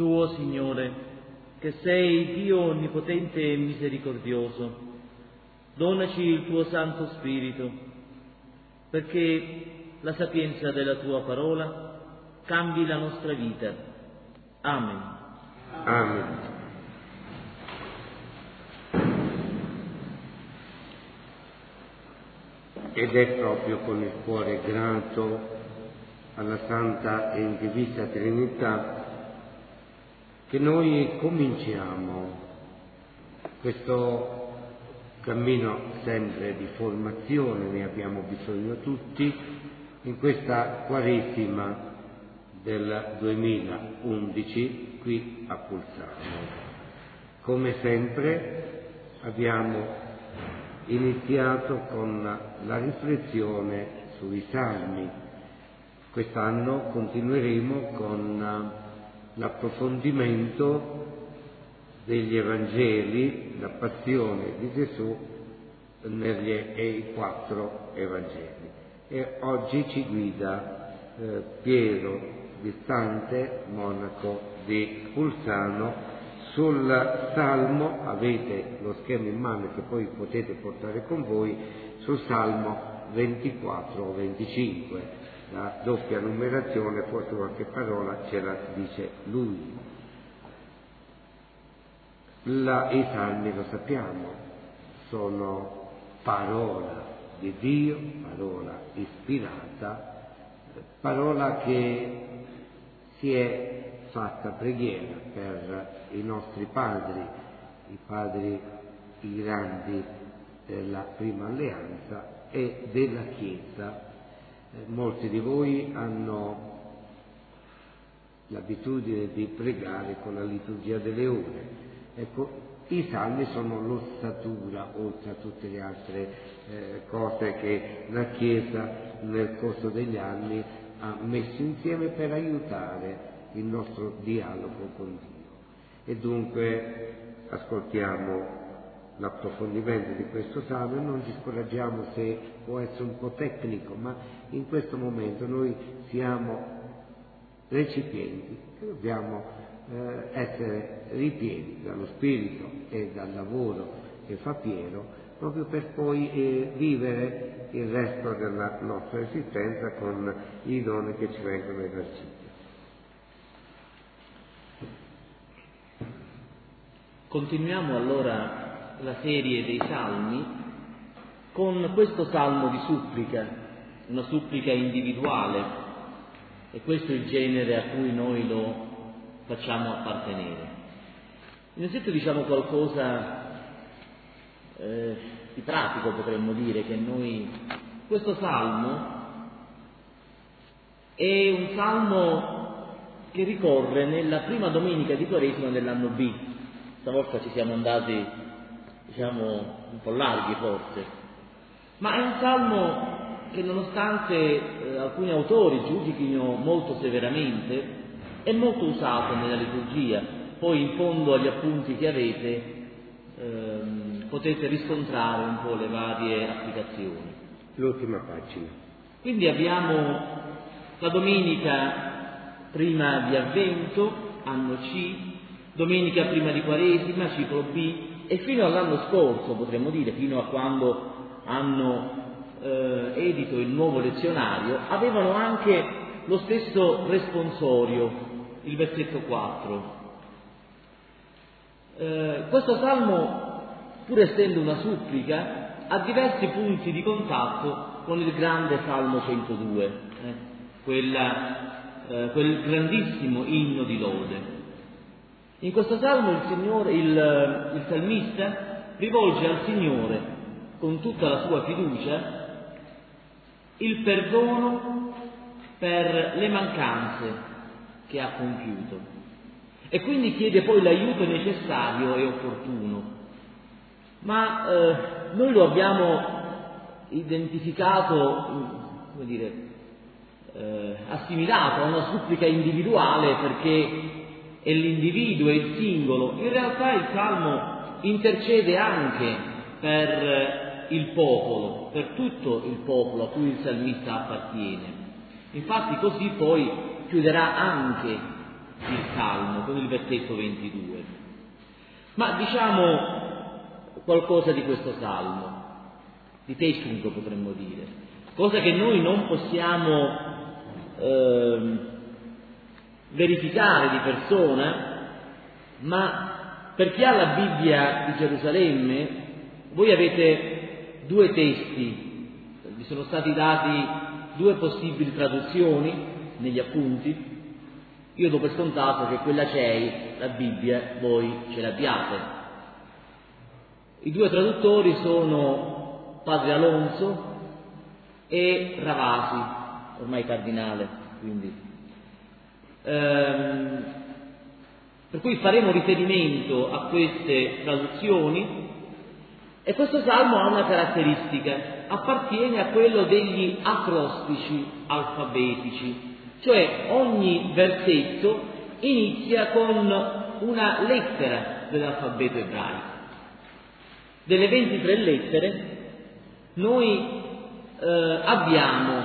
Tu, o Signore, che sei Dio onnipotente e misericordioso, donaci il tuo Santo Spirito, perché la sapienza della tua parola cambi la nostra vita. Amen. Amen. Ed è proprio con il cuore grato alla Santa e Indivisa Trinità che noi cominciamo questo cammino sempre di formazione, ne abbiamo bisogno tutti, in questa Quaresima del 2011 qui a Pulsano. Come sempre abbiamo iniziato con la riflessione sui Salmi. Quest'anno continueremo con l'approfondimento degli Evangeli, la passione di Gesù nei 4 Evangeli. E oggi ci guida Piero Distante, monaco di Pulsano, sul Salmo, avete lo schermo in mano che poi potete portare con voi, sul Salmo 24 o 25. La doppia numerazione, forse qualche parola ce la dice lui. I Salmi, lo sappiamo, sono parola di Dio, parola ispirata, parola che si è fatta preghiera per i nostri padri, i grandi della prima alleanza e della Chiesa. Molti di voi hanno l'abitudine di pregare con la liturgia delle ore. Ecco, i salmi sono l'ossatura, oltre a tutte le altre cose che la Chiesa nel corso degli anni ha messo insieme per aiutare il nostro dialogo con Dio. E dunque ascoltiamo l'approfondimento di questo salmo e non ci scoraggiamo se può essere un po' tecnico, ma in questo momento noi siamo recipienti che dobbiamo essere ripieni dallo Spirito e dal lavoro che fa Piero, proprio per poi vivere il resto della nostra esistenza con i doni che ci vengono eserciti. Continuiamo allora la serie dei Salmi con questo salmo di supplica, una supplica individuale, e questo è il genere a cui noi lo facciamo appartenere. Innanzitutto diciamo qualcosa di pratico, potremmo dire, che questo salmo è un salmo che ricorre nella prima domenica di Quaresima dell'anno B. Stavolta ci siamo andati, un po' larghi forse, ma è un salmo che, nonostante alcuni autori giudichino molto severamente, è molto usato nella liturgia. Poi in fondo agli appunti che avete potete riscontrare un po' le varie applicazioni. L'ultima pagina. Quindi abbiamo la domenica prima di Avvento, anno C, domenica prima di Quaresima, ciclo B, e fino all'anno scorso, potremmo dire, fino a quando hanno edito il nuovo lezionario, avevano anche lo stesso responsorio, il versetto 4. Questo salmo, pur essendo una supplica, ha diversi punti di contatto con il grande Salmo 102, quel grandissimo inno di lode. In questo salmo il salmista rivolge al Signore con tutta la sua fiducia il perdono per le mancanze che ha compiuto e quindi chiede poi l'aiuto necessario e opportuno. Ma noi lo abbiamo identificato, assimilato a una supplica individuale, perché è l'individuo, è il singolo. In realtà il Salmo intercede anche per il popolo, per tutto il popolo a cui il salmista appartiene. Infatti così poi chiuderà anche il Salmo, con il versetto 22. Ma diciamo qualcosa di questo salmo, di tecnico potremmo dire, cosa che noi non possiamo verificare di persona, ma per chi ha la Bibbia di Gerusalemme, voi avete due testi, vi sono stati dati due possibili traduzioni negli appunti. Io do per scontato che quella CEI, la Bibbia, voi ce l'abbiate. I due traduttori sono Padre Alonso e Ravasi, ormai cardinale, quindi. Per cui faremo riferimento a queste traduzioni, e questo salmo ha una caratteristica, appartiene a quello degli acrostici alfabetici, cioè ogni versetto inizia con una lettera dell'alfabeto ebraico. Delle 23 lettere noi abbiamo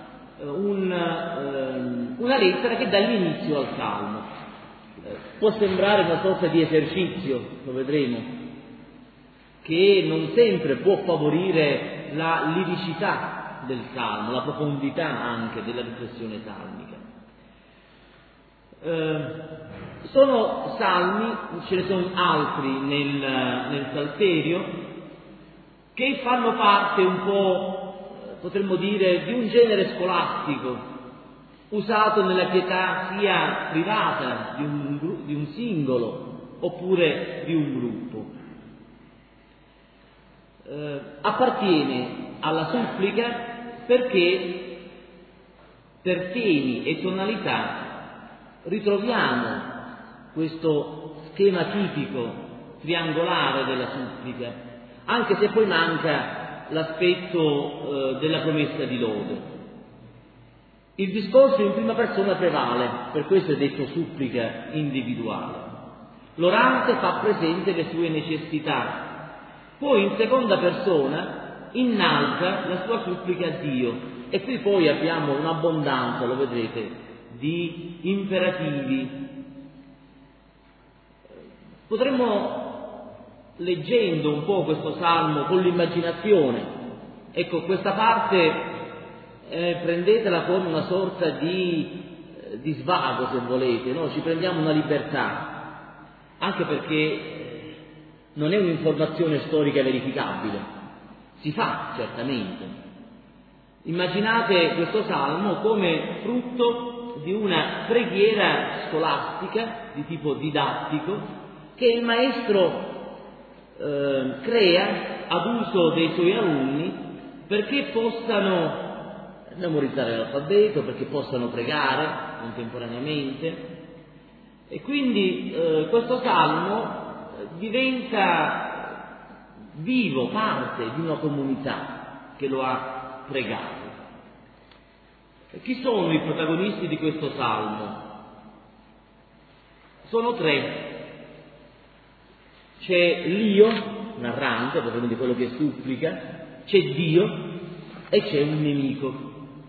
una lettera che dà l'inizio al salmo. Può sembrare una sorta di esercizio, lo vedremo, che non sempre può favorire la liricità del salmo, la profondità anche della riflessione salmica. Sono salmi, ce ne sono altri nel Salterio, che fanno parte un po', potremmo dire, di un genere scolastico, usato nella pietà sia privata di un singolo oppure di un gruppo. Appartiene alla supplica perché per temi e tonalità ritroviamo questo schema tipico triangolare della supplica, anche se poi manca l'aspetto della promessa di lode. Il discorso in prima persona prevale, per questo è detto supplica individuale. L'orante fa presente le sue necessità, poi in seconda persona innalza la sua supplica a Dio, e qui poi abbiamo un'abbondanza, lo vedrete, di imperativi. Potremmo, leggendo un po' questo salmo con l'immaginazione, ecco, questa parte prendetela come una sorta di svago, se volete, no? Ci prendiamo una libertà, anche perché non è un'informazione storica verificabile, si fa certamente. Immaginate questo salmo come frutto di una preghiera scolastica di tipo didattico che il maestro crea ad uso dei suoi alunni perché possano memorizzare l'alfabeto, perché possano pregare contemporaneamente, e quindi questo salmo diventa vivo, parte di una comunità che lo ha pregato. Chi sono i protagonisti di questo salmo? Sono tre. C'è l'io, narrante, potremmo dire quello che supplica, c'è Dio e c'è un nemico.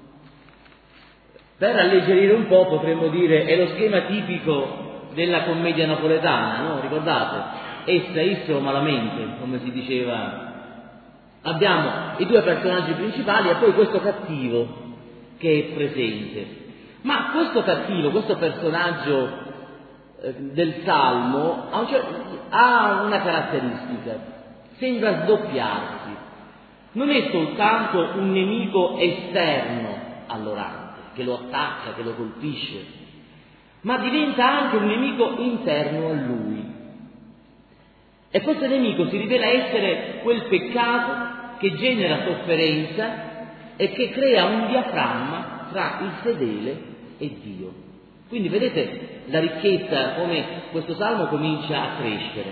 Per alleggerire un po' potremmo dire è lo schema tipico della commedia napoletana, no? Ricordate? Essa, isso, malamente, come si diceva. Abbiamo i due personaggi principali e poi questo cattivo che è presente. Ma questo cattivo, questo personaggio del Salmo ha una caratteristica, sembra sdoppiarsi. Non è soltanto un nemico esterno all'orante, che lo attacca, che lo colpisce, ma diventa anche un nemico interno a lui. E questo nemico si rivela essere quel peccato che genera sofferenza e che crea un diaframma tra il fedele e Dio. Quindi vedete la ricchezza, come questo salmo comincia a crescere.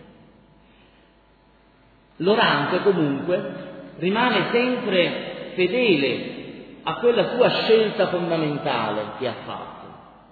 L'orante comunque rimane sempre fedele a quella sua scelta fondamentale che ha fatto.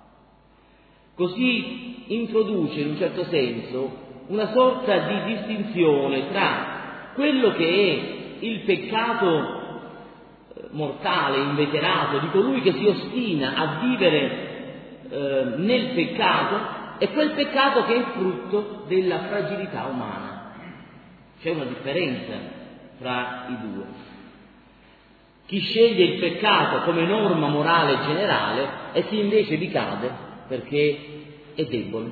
Così introduce in un certo senso una sorta di distinzione tra quello che è il peccato mortale, inveterato, di colui che si ostina a vivere nel peccato, e quel peccato che è frutto della fragilità umana. C'è una differenza fra i due. Chi sceglie il peccato come norma morale generale e chi invece vi cade perché è debole.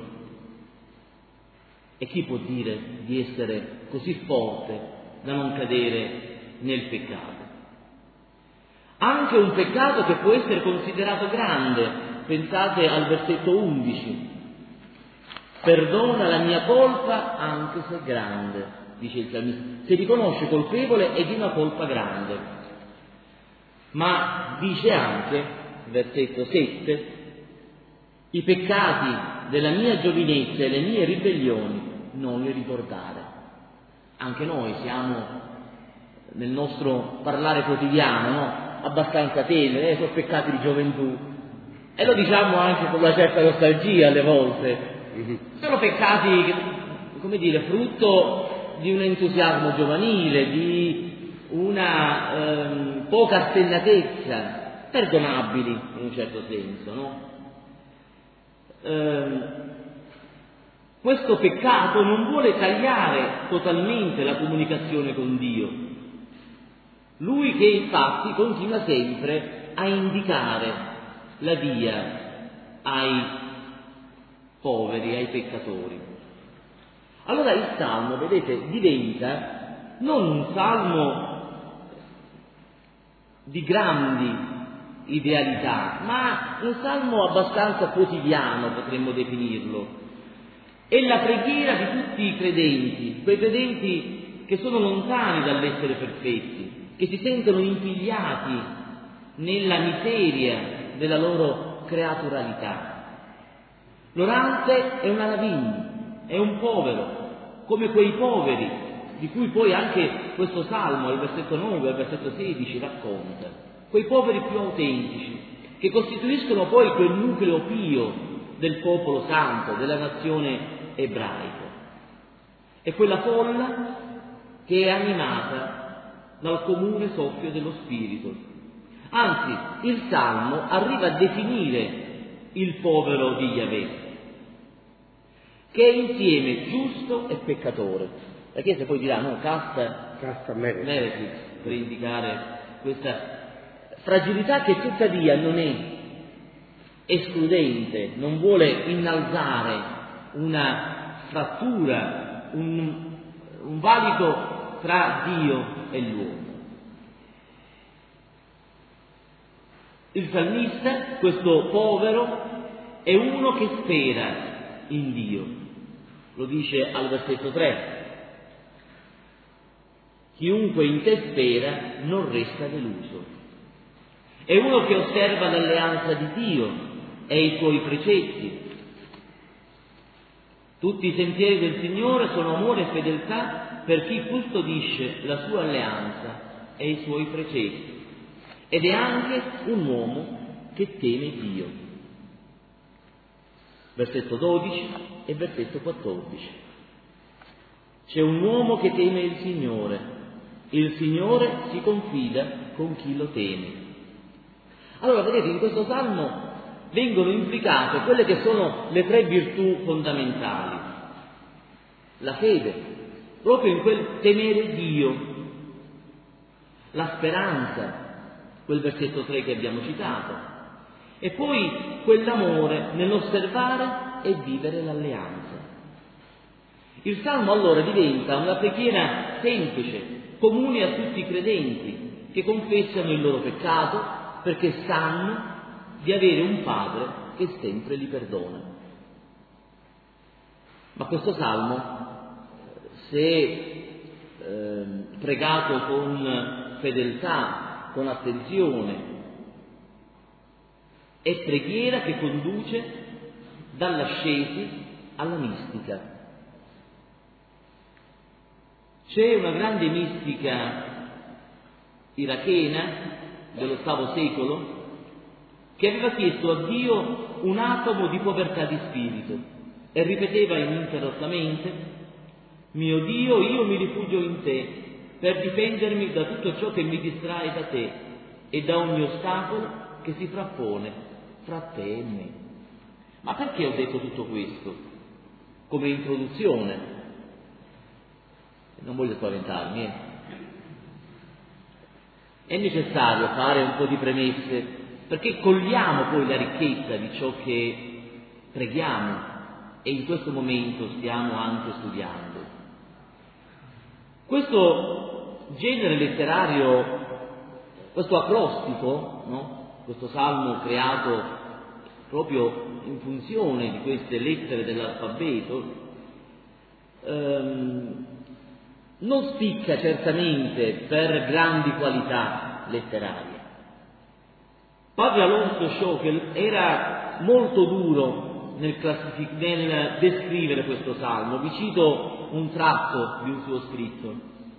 E chi può dire di essere così forte da non cadere nel peccato? Anche un peccato che può essere considerato grande. Pensate al versetto 11. Perdona la mia colpa anche se è grande, dice il salmista. Si riconosce colpevole e di una colpa grande. Ma dice anche, versetto 7, i peccati della mia giovinezza e le mie ribellioni non li ricordare. Anche noi siamo, nel nostro parlare quotidiano, no? Abbastanza teneri, sono peccati di gioventù, e lo diciamo anche con una certa nostalgia alle volte. Sono peccati, come dire, frutto di un entusiasmo giovanile, di una poca assennatezza, perdonabili in un certo senso, no? Questo peccato non vuole tagliare totalmente la comunicazione con Dio. Lui che infatti continua sempre a indicare la via ai poveri, ai peccatori. Allora il Salmo, vedete, diventa non un salmo di grandi idealità, ma un salmo abbastanza quotidiano, potremmo definirlo. È la preghiera di tutti i credenti, quei credenti che sono lontani dall'essere perfetti, che si sentono impigliati nella miseria della loro creaturalità. L'orante è un alavin, è un povero, come quei poveri di cui poi anche questo salmo, al versetto 9 al versetto 16, racconta. Quei poveri più autentici, che costituiscono poi quel nucleo pio del popolo santo, della nazione ebraica. È quella folla che è animata dal comune soffio dello Spirito. Anzi, il Salmo arriva a definire il povero di Yahweh, che è insieme giusto e peccatore. La Chiesa poi dirà, no, casta meretrix, per indicare questa fragilità che tuttavia non è escludente, non vuole innalzare una frattura, un valico tra Dio e l'uomo. Il salmista, questo povero, è uno che spera in Dio. Lo dice al versetto 3. Chiunque in te spera non resta deluso. È uno che osserva l'alleanza di Dio e i suoi precetti. Tutti i sentieri del Signore sono amore e fedeltà per chi custodisce la sua alleanza e i suoi precetti. Ed è anche un uomo che teme Dio. Versetto 12 e versetto 14. C'è un uomo che teme il Signore si confida con chi lo teme. Allora, vedete, in questo salmo vengono implicate quelle che sono le tre virtù fondamentali. La fede, proprio in quel temere Dio, la speranza, quel versetto 3 che abbiamo citato, e poi quell'amore nell'osservare e vivere l'alleanza. Il Salmo allora diventa una preghiera semplice, comune a tutti i credenti, che confessano il loro peccato perché sanno di avere un Padre che sempre li perdona. Ma questo Salmo, se pregato con fedeltà, con attenzione, è preghiera che conduce dall'ascesi alla mistica. C'è una grande mistica irachena dell'VIII secolo che aveva chiesto a Dio un atomo di povertà di spirito e ripeteva ininterrottamente: mio Dio, io mi rifugio in te per difendermi da tutto ciò che mi distrae da te e da ogni ostacolo che si frappone fra te e me. Ma perché ho detto tutto questo? Come introduzione. Non voglio spaventarmi, È necessario fare un po' di premesse, perché cogliamo poi la ricchezza di ciò che preghiamo e in questo momento stiamo anche studiando. Questo genere letterario, questo acrostico, no? Questo salmo creato proprio in funzione di queste lettere dell'alfabeto, non spicca certamente per grandi qualità letterarie. Padre Alonso Schöckel era molto duro nel descrivere questo salmo. Vi cito un tratto di un suo scritto.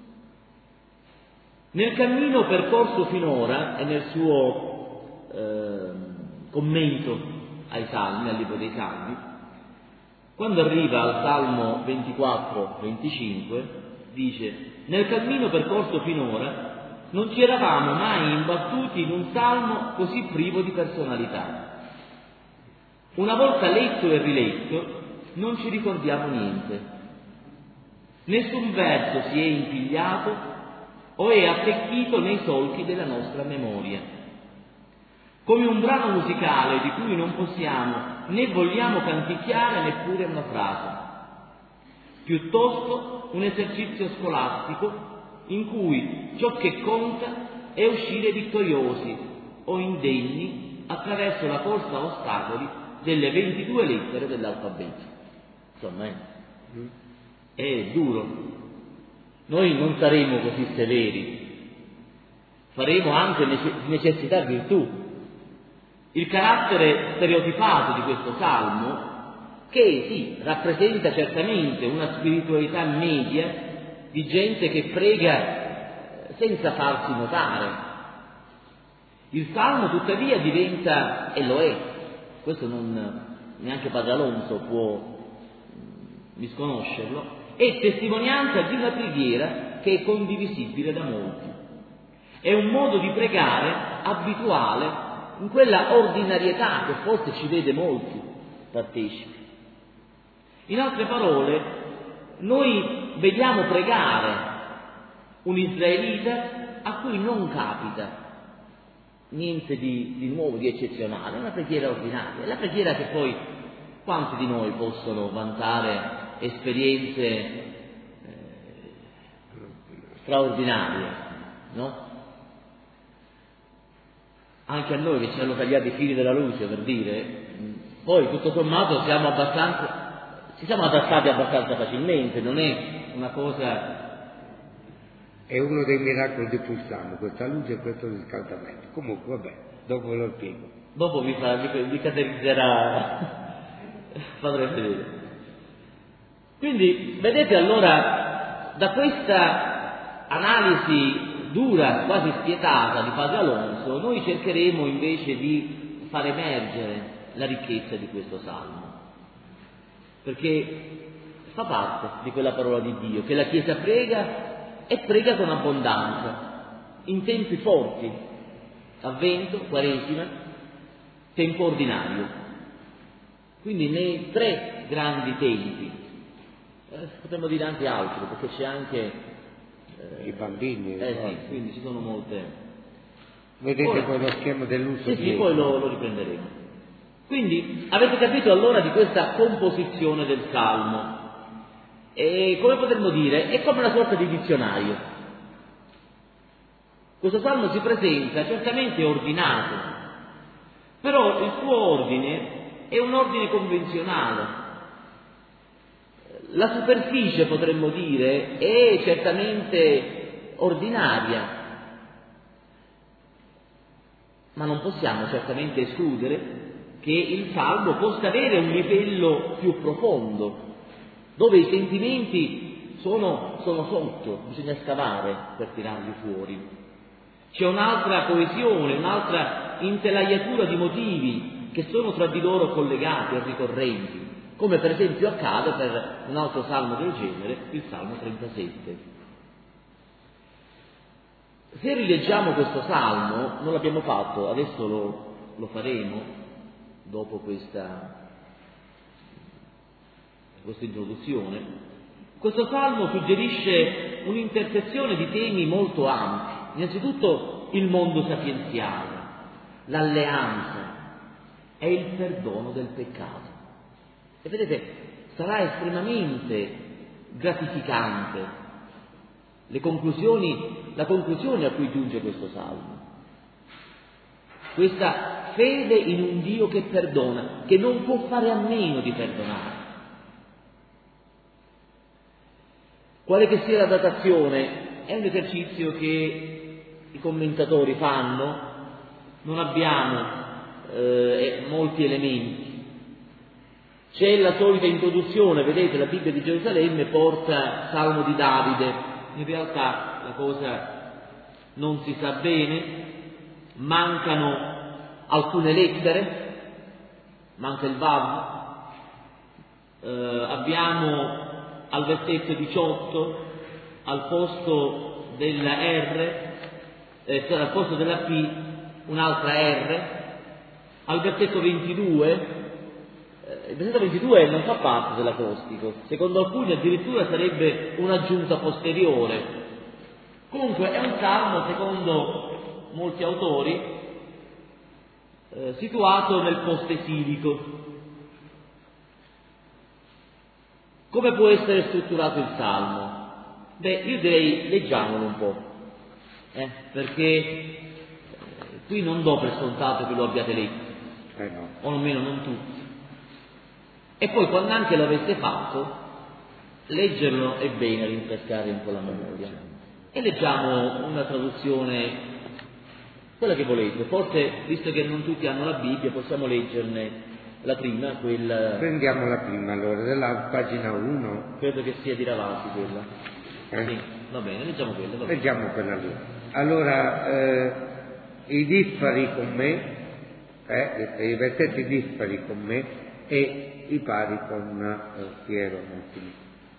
Nel cammino percorso finora e nel suo commento ai salmi, al libro dei salmi, quando arriva al salmo 24-25, dice: nel cammino percorso finora non ci eravamo mai imbattuti in un salmo così privo di personalità. Una volta letto e riletto non ci ricordiamo niente. Nessun verso si è impigliato o è attecchito nei solchi della nostra memoria. Come un brano musicale di cui non possiamo né vogliamo canticchiare neppure una frase. Piuttosto un esercizio scolastico in cui ciò che conta è uscire vittoriosi o indegni attraverso la corsa a ostacoli delle 22 lettere dell'alfabeto. Insomma, è duro. Noi non saremo così severi, faremo anche necessità virtù. Il carattere stereotipato di questo salmo, che sì, rappresenta certamente una spiritualità media di gente che prega senza farsi notare. Il salmo tuttavia diventa, e lo è, questo neanche Padre Alonso può misconoscerlo, è testimonianza di una preghiera che è condivisibile da molti. È un modo di pregare abituale in quella ordinarietà che forse ci vede molti partecipi. In altre parole, noi vediamo pregare un israelita a cui non capita niente di nuovo, di eccezionale, è una preghiera ordinaria, è la preghiera che poi quanti di noi possono vantare esperienze straordinarie, no? Anche a noi che ci hanno tagliato i fili della luce, per dire, poi tutto sommato ci siamo adattati abbastanza facilmente, non è una cosa. È uno dei miracoli di cui siamo, questa luce e questo riscaldamento. Comunque, vabbè, dopo ve lo spiego. Dopo vi caratterizzerà Padre Fedele. Quindi, vedete allora, da questa analisi dura, quasi spietata di Padre Alonso, noi cercheremo invece di far emergere la ricchezza di questo salmo, perché fa parte di quella parola di Dio che la Chiesa prega e prega con abbondanza, in tempi forti, Avvento, Quaresima, tempo ordinario. Quindi nei 3 grandi tempi, potremmo dire anche altro, perché c'è anche i bambini. Sì, quindi ci sono molte. Vedete poi lo schema dell'uso Sì, poi lo riprenderemo. Quindi avete capito allora di questa composizione del Salmo. E come potremmo dire, è come una sorta di dizionario. Questo Salmo si presenta certamente ordinato, però il suo ordine è un ordine convenzionale. La superficie, potremmo dire, è certamente ordinaria, ma non possiamo certamente escludere che il Salmo possa avere un livello più profondo, dove i sentimenti sono sotto, bisogna scavare per tirarli fuori. C'è un'altra coesione, un'altra intelaiatura di motivi che sono tra di loro collegati e ricorrenti, come per esempio accade per un altro salmo del genere, il Salmo 37. Se rileggiamo questo salmo, non l'abbiamo fatto, adesso lo faremo, dopo questa questa introduzione, questo salmo suggerisce un'intersezione di temi molto ampi. Innanzitutto il mondo sapienziale, l'alleanza e il perdono del peccato. E vedete, sarà estremamente gratificante la conclusione a cui giunge questo salmo. Questa fede in un Dio che perdona, che non può fare a meno di perdonare. Quale che sia la datazione è un esercizio che i commentatori fanno, non abbiamo molti elementi. C'è la solita introduzione, vedete, la Bibbia di Gerusalemme porta Salmo di Davide. In realtà la cosa non si sa bene, mancano alcune lettere, manca il Vav, abbiamo al versetto 18 al posto della R, al posto della P un'altra R, al versetto 22. Il versetto 22 non fa parte dell'acrostico, secondo alcuni addirittura sarebbe un'aggiunta posteriore. Comunque è un salmo, secondo molti autori, situato nel post-esilico. Come può essere strutturato il salmo? Io direi leggiamolo un po', perché qui non do per scontato che lo abbiate letto, no. o almeno non tutti. E poi quando anche l'aveste fatto, leggerlo è bene, rinfrescare un po' la memoria. E leggiamo una traduzione, quella che volete. Forse, visto che non tutti hanno la Bibbia, possiamo leggerne la prima, quella... Prendiamo la prima allora, della pagina 1. Credo che sia di Ravasi quella. Sì, va bene, leggiamo quella. Va bene. Leggiamo quella lì. Allora, i dispari con me, i versetti dispari con me e i pari con Piero Martini.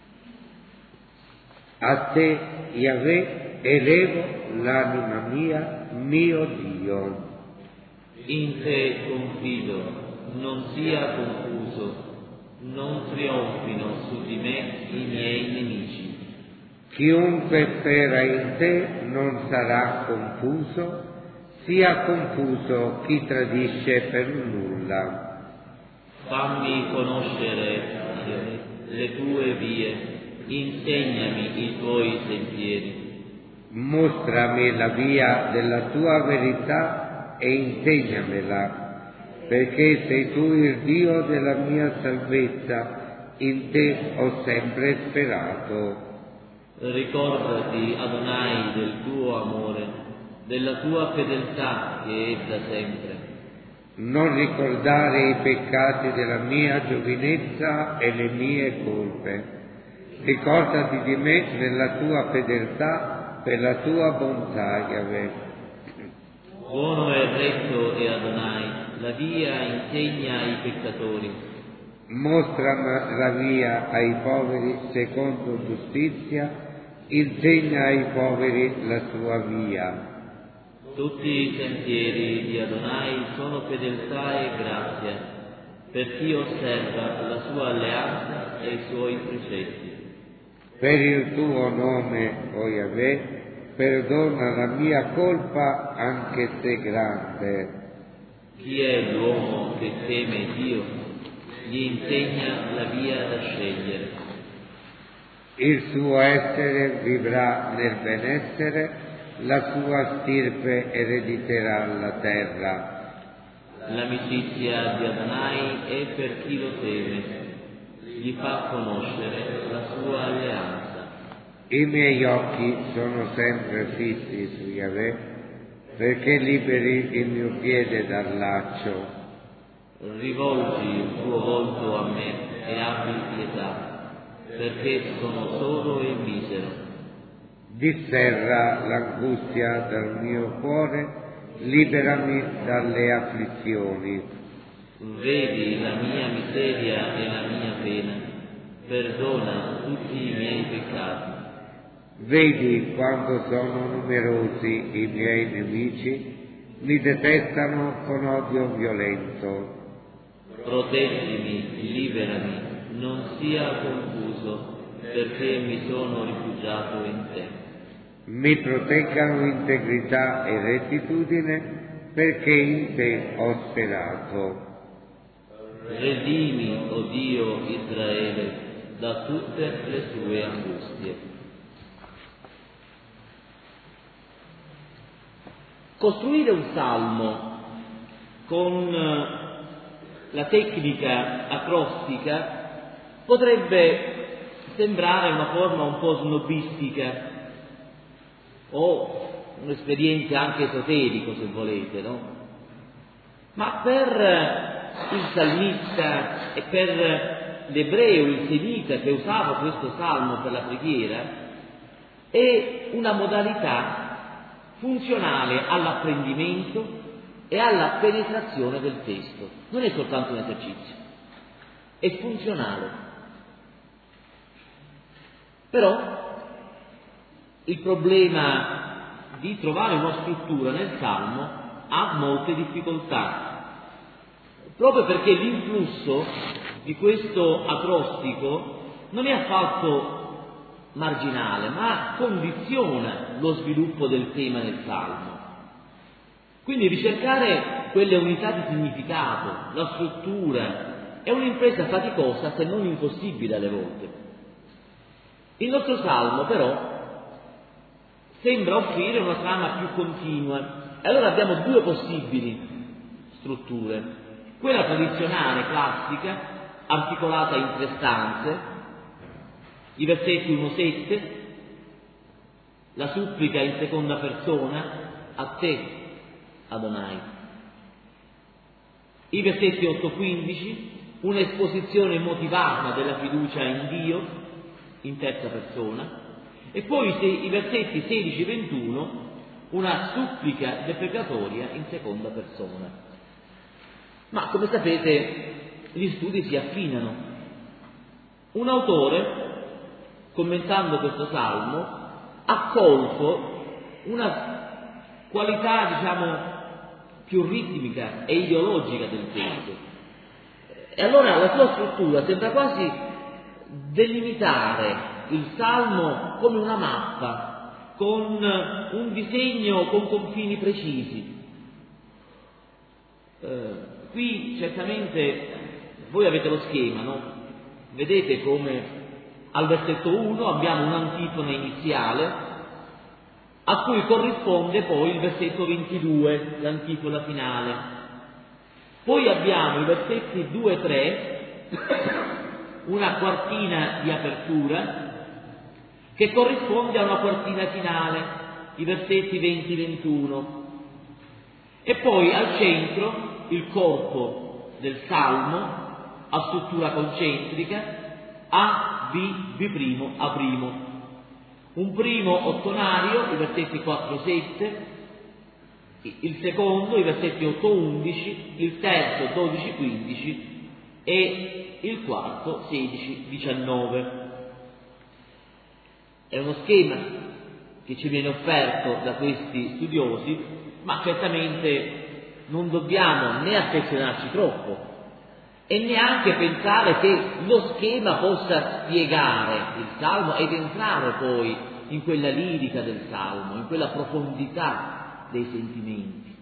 A te, Yahweh, elevo l'anima mia, mio Dio. In te confido, non sia confuso, non trionfino su di me i miei nemici. Chiunque spera in te non sarà confuso, sia confuso chi tradisce per nulla. Fammi conoscere le tue vie, insegnami i tuoi sentieri. Mostrami la via della tua verità e insegnamela, perché sei tu il Dio della mia salvezza, in te ho sempre sperato. Ricordati, Adonai, del tuo amore, della tua fedeltà che è da sempre. Non ricordare i peccati della mia giovinezza e le mie colpe. Ricordati di me nella tua fedeltà, per la tua bontà, Yahweh. Buono e retto è Adonai, la via insegna ai peccatori. Mostra la via ai poveri secondo giustizia, insegna ai poveri la sua via. Tutti i sentieri di Adonai sono fedeltà e grazia, per chi osserva la sua alleanza e i suoi precetti. Per il tuo nome, o Yahweh, perdona la mia colpa anche se grande. Chi è l'uomo che teme Dio? Gli insegna la via da scegliere. Il suo essere vivrà nel benessere, la sua stirpe erediterà la terra. L'amicizia di Adonai è per chi lo teme, gli fa conoscere la sua alleanza. I miei occhi sono sempre fissi su Yahweh, perché liberi il mio piede dal laccio. Rivolgi il tuo volto a me e abbi pietà, perché sono solo e misero. Disserra l'angustia dal mio cuore, liberami dalle afflizioni. Vedi la mia miseria e la mia pena, perdona tutti i miei peccati. Vedi quanto sono numerosi i miei nemici, mi detestano con odio violento. Proteggimi, liberami, non sia confuso, perché mi sono rifugiato in te. Mi proteggano integrità e rettitudine, perché in te ho sperato. Redimi, o Dio Israele, da tutte le sue angustie. Costruire un salmo con la tecnica acrostica potrebbe sembrare una forma un po' snobistica o un'esperienza anche esoterico, se volete, no? Ma per il salmista e per l'ebreo, il semita che usava questo salmo per la preghiera, è una modalità funzionale all'apprendimento e alla penetrazione del testo. Non è soltanto un esercizio, è funzionale. Però il problema di trovare una struttura nel salmo ha molte difficoltà, proprio perché l'influsso di questo acrostico non è affatto marginale, ma condiziona lo sviluppo del tema nel salmo. Quindi ricercare quelle unità di significato, la struttura, è un'impresa faticosa, se non impossibile alle volte. Il nostro salmo però sembra offrire una trama più continua, e allora abbiamo due possibili strutture: quella tradizionale, classica, articolata in 3 stanze, i versetti 1-7, la supplica in seconda persona, a te, Adonai. I versetti 8-15, un'esposizione motivata della fiducia in Dio, in terza persona, e poi i versetti 16-21, una supplica deprecatoria in seconda persona. Ma come sapete gli studi si affinano. Un autore, commentando questo salmo, ha colto una qualità, diciamo, più ritmica e ideologica del testo. E allora la sua struttura sembra quasi delimitare il salmo come una mappa, con un disegno con confini precisi. Qui certamente voi avete lo schema, no? Vedete come al versetto 1 abbiamo un'antifona iniziale a cui corrisponde poi il versetto 22, l'antifona finale. Poi abbiamo i versetti 2 e 3, una quartina di apertura che corrisponde a una quartina finale, i versetti 20-21. E poi al centro il corpo del salmo a struttura concentrica, A, B, B', A'. Un primo ottonario, i versetti 4-7, il secondo, i versetti 8-11, il terzo 12-15 e il quarto 16-19. È uno schema che ci viene offerto da questi studiosi, ma certamente non dobbiamo né affezionarci troppo e neanche pensare che lo schema possa spiegare il salmo ed entrare poi in quella lirica del salmo, in quella profondità dei sentimenti.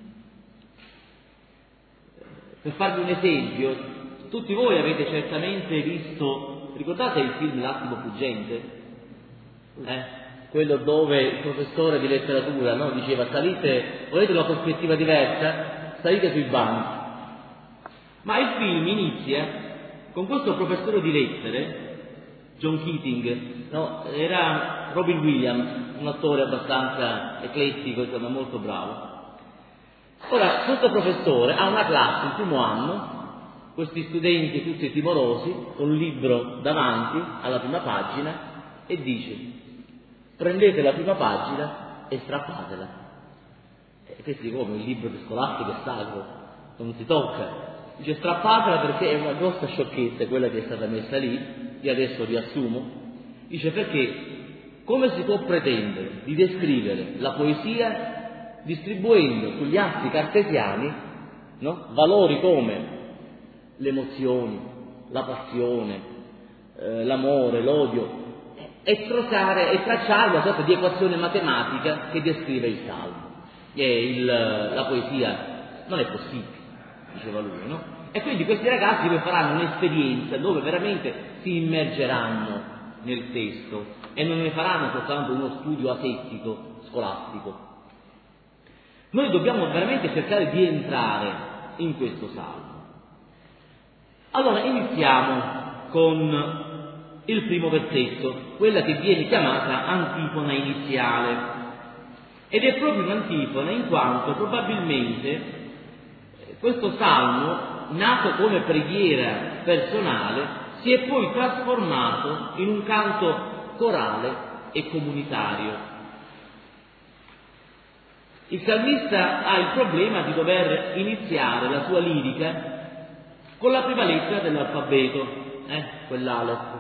Per farvi un esempio, tutti voi avete certamente visto, ricordate il film L'attimo fuggente? Quello dove il professore di letteratura, no, diceva: salite, volete una prospettiva diversa? Salite sui banchi. Ma il film inizia con questo professore di lettere, John Keating, no? Era Robin Williams, un attore abbastanza eclettico, insomma molto bravo. Ora, questo professore ha una classe il primo anno, questi studenti tutti timorosi, con un libro davanti alla prima pagina, e dice: prendete la prima pagina e strappatela. E questi come il libro scolastico è sacro, non si tocca. Dice: strappatela perché è una grossa sciocchezza quella che è stata messa lì. Io adesso riassumo. Dice: perché come si può pretendere di descrivere la poesia distribuendo sugli assi cartesiani, no, valori come le emozioni, la passione, l'amore, l'odio, e tracciare una sorta di equazione matematica che descrive il salmo. La poesia non è possibile, diceva lui, no? E quindi questi ragazzi poi faranno un'esperienza dove veramente si immergeranno nel testo e non ne faranno soltanto uno studio asettico, scolastico. Noi dobbiamo veramente cercare di entrare in questo salmo. Allora iniziamo con il primo versetto, quella che viene chiamata antifona iniziale, ed è proprio un'antifona in quanto probabilmente questo salmo, nato come preghiera personale, si è poi trasformato in un canto corale e comunitario. Il salmista ha il problema di dover iniziare la sua lirica con la prima lettera dell'alfabeto, quell'Alef,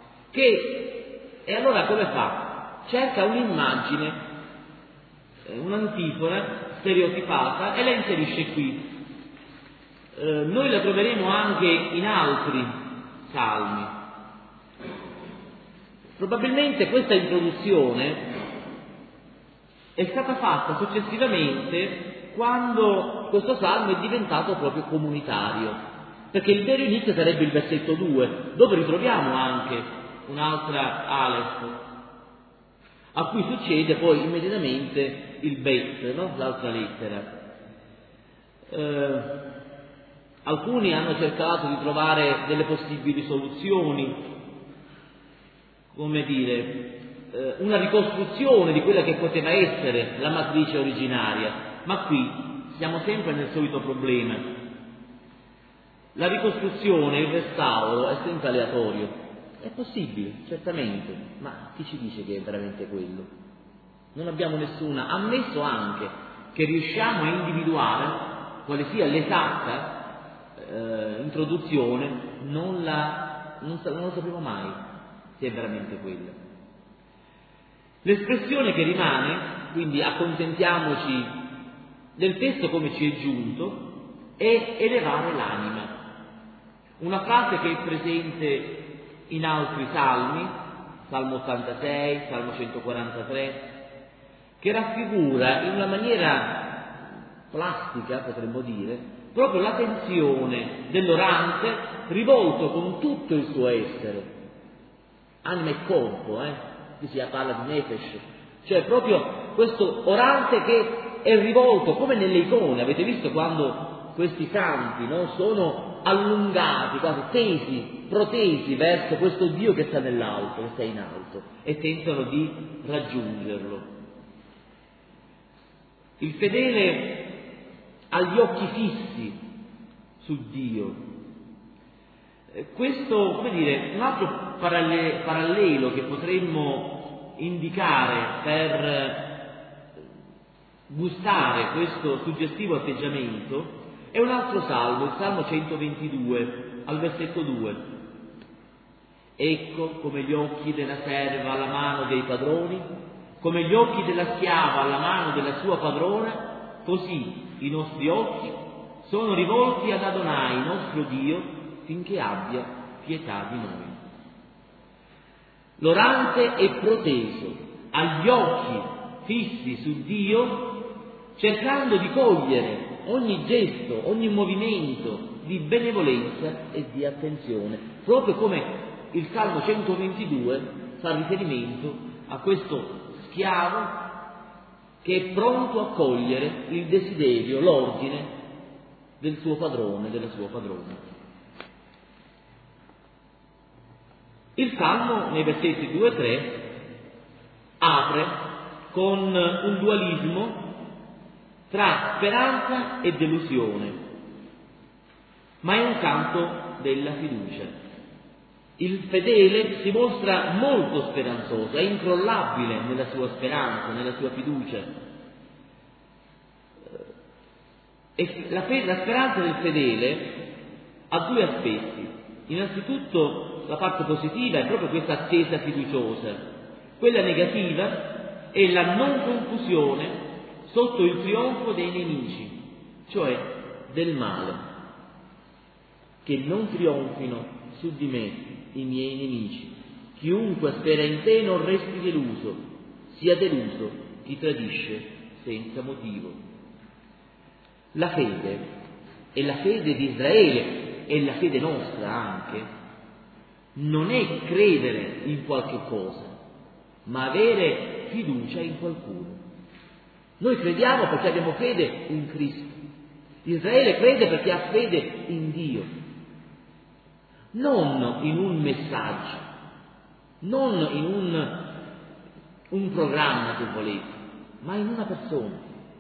e allora come fa? Cerca un'immagine, un'antifona stereotipata e la inserisce qui. Noi la troveremo anche in altri salmi. Probabilmente questa introduzione è stata fatta successivamente quando questo salmo è diventato proprio comunitario, perché il vero inizio sarebbe il versetto 2, dove ritroviamo anche un'altra Alef, a cui succede poi immediatamente il Bet, no? L'altra lettera. Alcuni hanno cercato di trovare delle possibili soluzioni, come dire, una ricostruzione di quella che poteva essere la matrice originaria, ma qui siamo sempre nel solito problema. La ricostruzione, il restauro è sempre aleatorio. È possibile, certamente, ma chi ci dice che è veramente quello? Non abbiamo nessuna, ammesso anche che riusciamo a individuare quale sia l'esatta introduzione, non lo sapremo mai se è veramente quella. L'espressione che rimane, quindi accontentiamoci del testo come ci è giunto, è elevare l'anima. Una frase che è presente in altri salmi, Salmo 86, Salmo 143, che raffigura in una maniera plastica, potremmo dire, proprio l'attenzione dell'orante rivolto con tutto il suo essere, anima e corpo, qui si parla di nefesh, cioè proprio questo orante che è rivolto come nelle icone. Avete visto quando questi santi, no, sono allungati, quasi tesi, protesi verso questo Dio che sta nell'alto, che sta in alto, e tentano di raggiungerlo. Il fedele ha gli occhi fissi su Dio. Questo, come dire, un altro parallelo che potremmo indicare per gustare questo suggestivo atteggiamento è un altro salmo, il Salmo 122, al versetto 2. Ecco come gli occhi della serva alla mano dei padroni, come gli occhi della schiava alla mano della sua padrona, così i nostri occhi sono rivolti ad Adonai, nostro Dio, finché abbia pietà di noi. L'orante è proteso, ha gli occhi fissi su Dio, cercando di cogliere ogni gesto, ogni movimento di benevolenza e di attenzione, proprio come il Salmo 122 fa riferimento a questo schiavo che è pronto a cogliere il desiderio, l'ordine del suo padrone, della sua padrona. Il Salmo, nei versetti 2 e 3, apre con un dualismo tra speranza e delusione, ma è un canto della fiducia. Il fedele si mostra molto speranzoso, è incrollabile nella sua speranza, nella sua fiducia. E la speranza del fedele ha due aspetti. Innanzitutto la parte positiva è proprio questa attesa fiduciosa, quella negativa è la non confusione sotto il trionfo dei nemici, cioè del male, che non trionfino su di me. i miei nemici. Chiunque spera in te non resti deluso, sia deluso chi tradisce senza motivo. La fede, e la fede di Israele, e la fede nostra anche, non è credere in qualche cosa, ma avere fiducia in qualcuno. Noi crediamo perché abbiamo fede in Cristo. Israele crede perché ha fede in Dio, non in un messaggio, non in un programma, se volete, ma in una persona.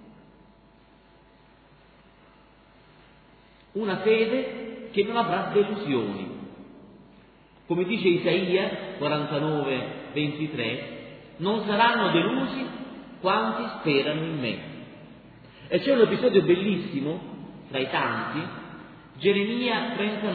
Una fede che non avrà delusioni. Come dice Isaia 49:23, non saranno delusi quanti sperano in me. E c'è un episodio bellissimo, tra i tanti, Geremia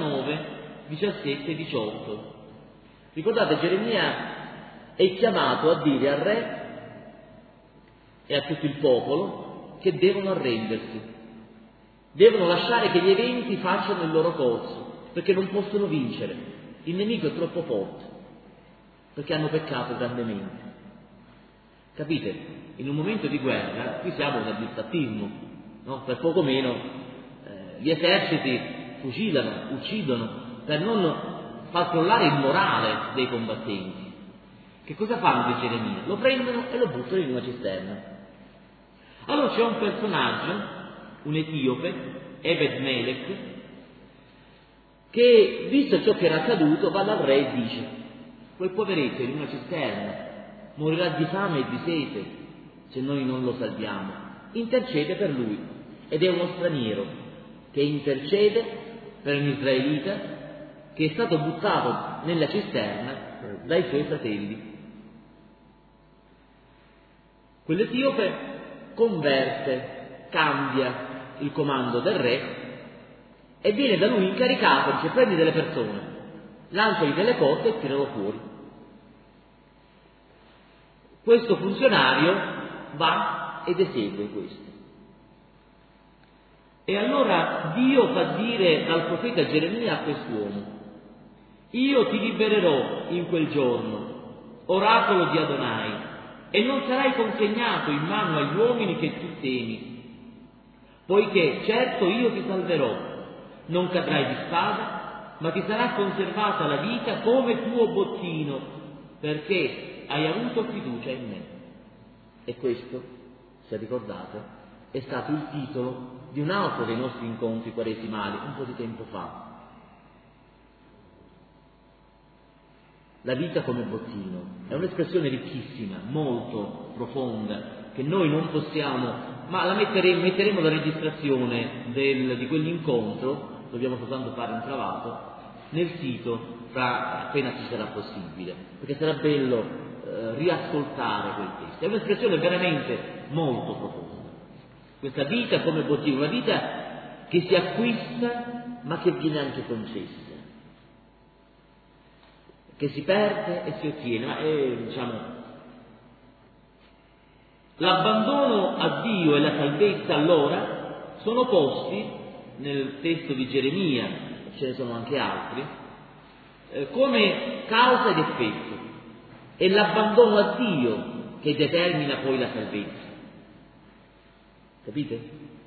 39:17-18. Ricordate, Geremia è chiamato a dire al re e a tutto il popolo che devono arrendersi, devono lasciare che gli eventi facciano il loro corso, perché non possono vincere, il nemico è troppo forte, perché hanno peccato grandemente. Capite? In un momento di guerra, qui siamo nel disfattismo, no? Per poco meno gli eserciti fucilano, uccidono, per non far crollare il morale dei combattenti. Che cosa fanno di Geremia? Lo prendono e lo buttano in una cisterna. Allora c'è un personaggio, un etiope, Ebed-Melech, che, visto ciò che era accaduto, va dal re e dice: quel poveretto in una cisterna morirà di fame e di sete se noi non lo salviamo. Intercede per lui, ed è uno straniero che intercede per un israelita che è stato buttato nella cisterna dai suoi fratelli. Quell'etiope converte, cambia il comando del re e viene da lui incaricato, dice: prendi delle persone, lanciali delle corde e tiralo fuori. Questo funzionario va ed esegue questo. E allora Dio fa dire al profeta Geremia a quest'uomo: io ti libererò in quel giorno, oracolo di Adonai, e non sarai consegnato in mano agli uomini che tu temi, poiché certo io ti salverò, non cadrai di spada, ma ti sarà conservata la vita come tuo bottino, perché hai avuto fiducia in me. E questo, se ricordate, è stato il titolo di un altro dei nostri incontri quaresimali un po' di tempo fa. La vita come bottino è un'espressione ricchissima, molto profonda, che noi non possiamo, ma la metteremo la registrazione di quell'incontro, dobbiamo soltanto fare un travato, nel sito appena ci sarà possibile, perché sarà bello riascoltare quel testo. È un'espressione veramente molto profonda. Questa vita come bottino, una vita che si acquista ma che viene anche concessa, che si perde e si ottiene, ma l'abbandono a Dio e la salvezza allora sono posti nel testo di Geremia, ce ne sono anche altri, come causa ed effetto. È l'abbandono a Dio che determina poi la salvezza. Capite?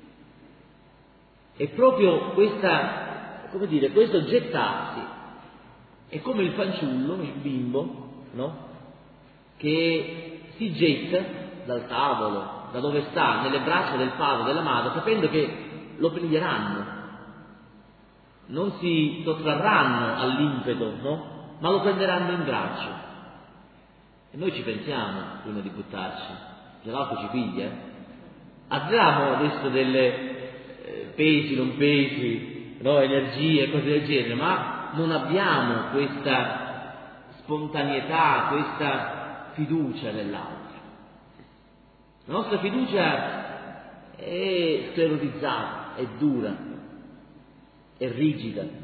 È proprio questo gettarsi. È come il fanciullo, il bimbo, no? Che si getta dal tavolo, da dove sta, nelle braccia del padre o della madre, sapendo che lo prenderanno. Non si sottrarranno all'impeto, no? Ma lo prenderanno in braccio. E noi ci pensiamo prima di buttarci, già l'altro ci piglia. Abbiamo adesso delle pesi, non pesi, no? Energie, cose del genere, ma non abbiamo questa spontaneità, questa fiducia nell'altro. La nostra fiducia è sclerotizzata, è dura, è rigida.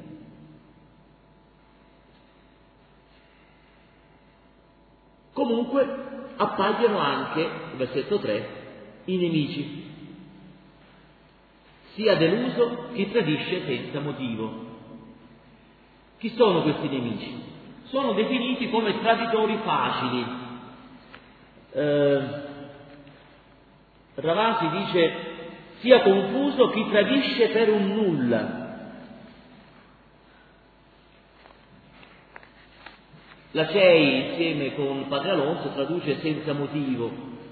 Comunque appaiono anche, versetto 3, i nemici. Sia deluso chi tradisce senza motivo. Chi sono questi nemici? sono definiti come traditori facili. Ravasi dice: sia confuso chi tradisce per un nulla. La CEI, insieme con Padre Alonso, traduce senza motivo.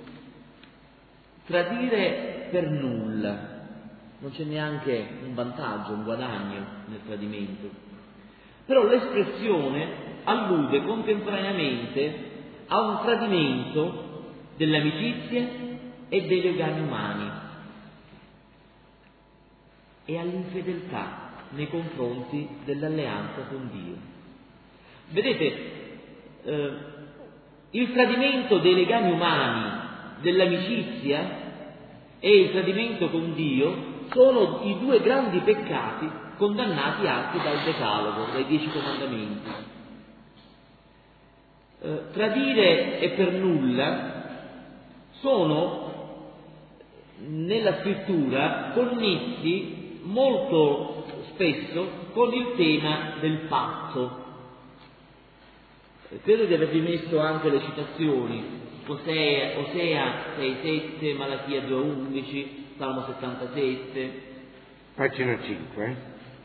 Tradire per nulla. Non c'è neanche un vantaggio, un guadagno nel tradimento. Però l'espressione allude contemporaneamente a un tradimento delle amicizie e dei legami umani e all'infedeltà nei confronti dell'alleanza con Dio. Vedete, il tradimento dei legami umani, dell'amicizia e il tradimento con Dio sono i due grandi peccati condannati anche dal Decalogo, dai 10 comandamenti. Tradire e per nulla sono nella scrittura connessi molto spesso con il tema del patto. Credo di avervi messo anche le citazioni: Osea 6,7, Malachia 2,11, Salmo 77. Pagina 5.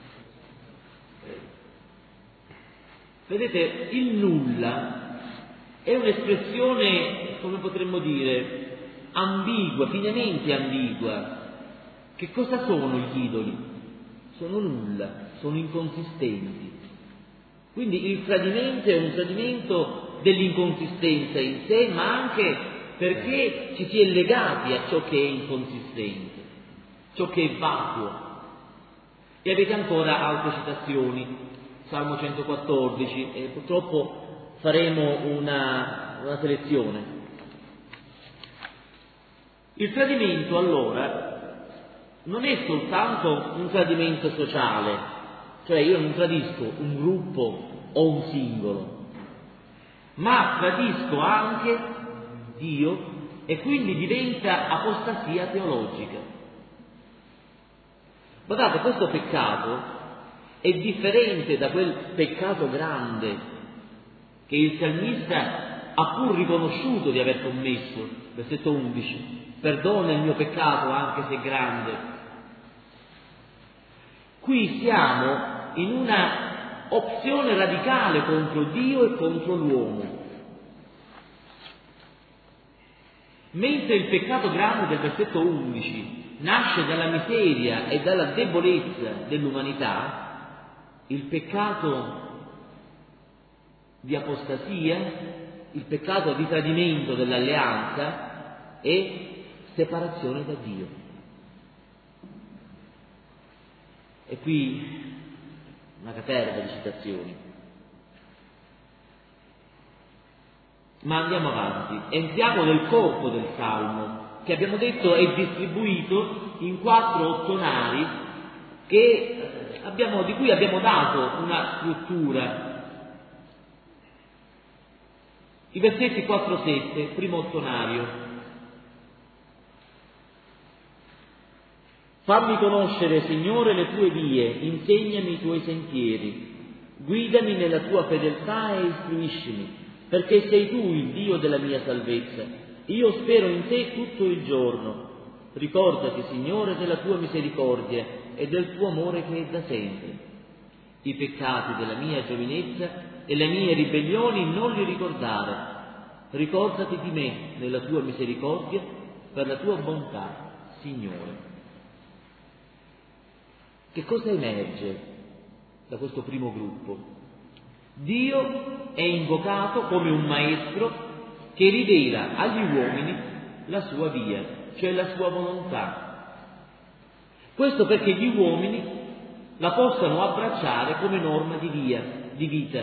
Vedete, il nulla è un'espressione, come potremmo dire, ambigua, finemente ambigua. Che cosa sono gli idoli? Sono nulla, sono inconsistenti. Quindi il tradimento è un tradimento dell'inconsistenza in sé, ma anche perché ci si è legati a ciò che è inconsistente, ciò che è vacuo. E avete ancora altre citazioni, Salmo 114, e purtroppo faremo una selezione. Il tradimento allora non è soltanto un tradimento sociale, cioè io non tradisco un gruppo o un singolo, ma tradisco anche Dio e quindi diventa apostasia teologica. Guardate, questo peccato è differente da quel peccato grande che il salmista ha pur riconosciuto di aver commesso, versetto 11, perdona il mio peccato anche se grande. Qui siamo in una opzione radicale contro Dio e contro l'uomo. Mentre il peccato grande del versetto 11 nasce dalla miseria e dalla debolezza dell'umanità, il peccato di apostasia, il peccato di tradimento dell'alleanza è separazione da Dio. E qui una caterva di citazioni. Ma andiamo avanti, entriamo nel corpo del Salmo, che abbiamo detto è distribuito in 4 ottonari di cui abbiamo dato una struttura. I versetti 4-7, primo ottonario. Fammi conoscere, Signore, le tue vie, insegnami i tuoi sentieri, guidami nella tua fedeltà e istruiscimi, perché sei tu il Dio della mia salvezza. Io spero in te tutto il giorno. Ricordati, Signore, della tua misericordia e del tuo amore che è da sempre. I peccati della mia giovinezza e le mie ribellioni non li ricordare. Ricordati di me nella tua misericordia per la tua bontà, Signore. Che cosa emerge da questo primo gruppo? Dio è invocato come un maestro che rivela agli uomini la sua via, cioè la sua volontà. Questo perché gli uomini la possano abbracciare come norma di vita.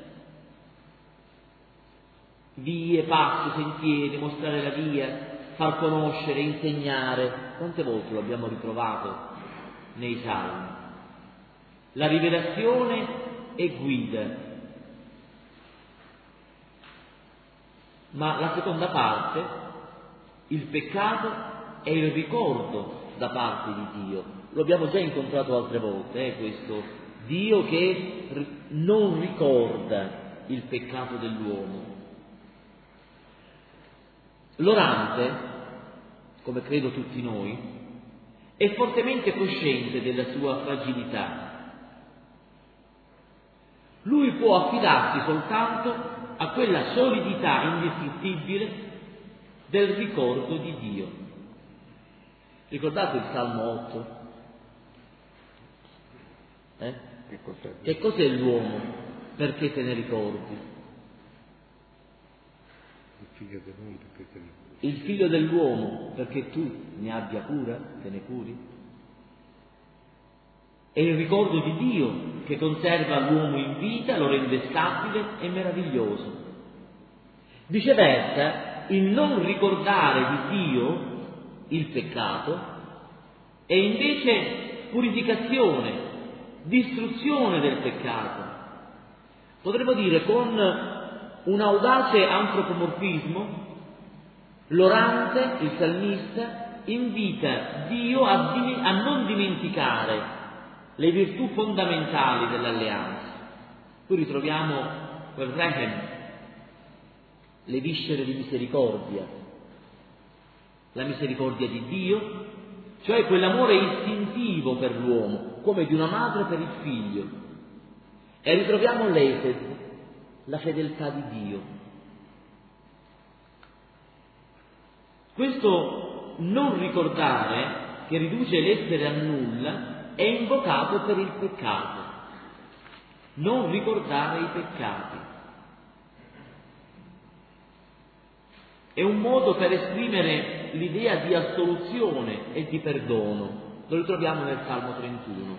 Vie, passi, sentieri, mostrare la via, far conoscere, insegnare. Quante volte lo abbiamo ritrovato nei Salmi? La rivelazione è guida. Ma la seconda parte, il peccato è il ricordo da parte di Dio. Lo abbiamo già incontrato altre volte, questo Dio che non ricorda il peccato dell'uomo. L'orante, come credo tutti noi, è fortemente cosciente della sua fragilità. Lui può affidarsi soltanto a quella solidità indistruttibile del ricordo di Dio. Ricordate il Salmo 8? Che cos'è l'uomo perché te ne ricordi? Il figlio dell'uomo perché tu ne abbia cura, te ne curi? È il ricordo di Dio che conserva l'uomo in vita, lo rende stabile e meraviglioso. Viceversa, il non ricordare di Dio il peccato è invece purificazione, distruzione del peccato. Potremmo dire con un audace antropomorfismo, l'orante, il salmista, invita Dio a non dimenticare le virtù fondamentali dell'alleanza. Qui ritroviamo quel rechem, le viscere di misericordia, la misericordia di Dio, cioè quell'amore istintivo per l'uomo, come di una madre per il figlio. E ritroviamo l'Esed, la fedeltà di Dio. Questo non ricordare, che riduce l'essere a nulla, è invocato per il peccato. Non ricordare i peccati. È un modo per esprimere l'idea di assoluzione e di perdono. Lo ritroviamo nel Salmo 31.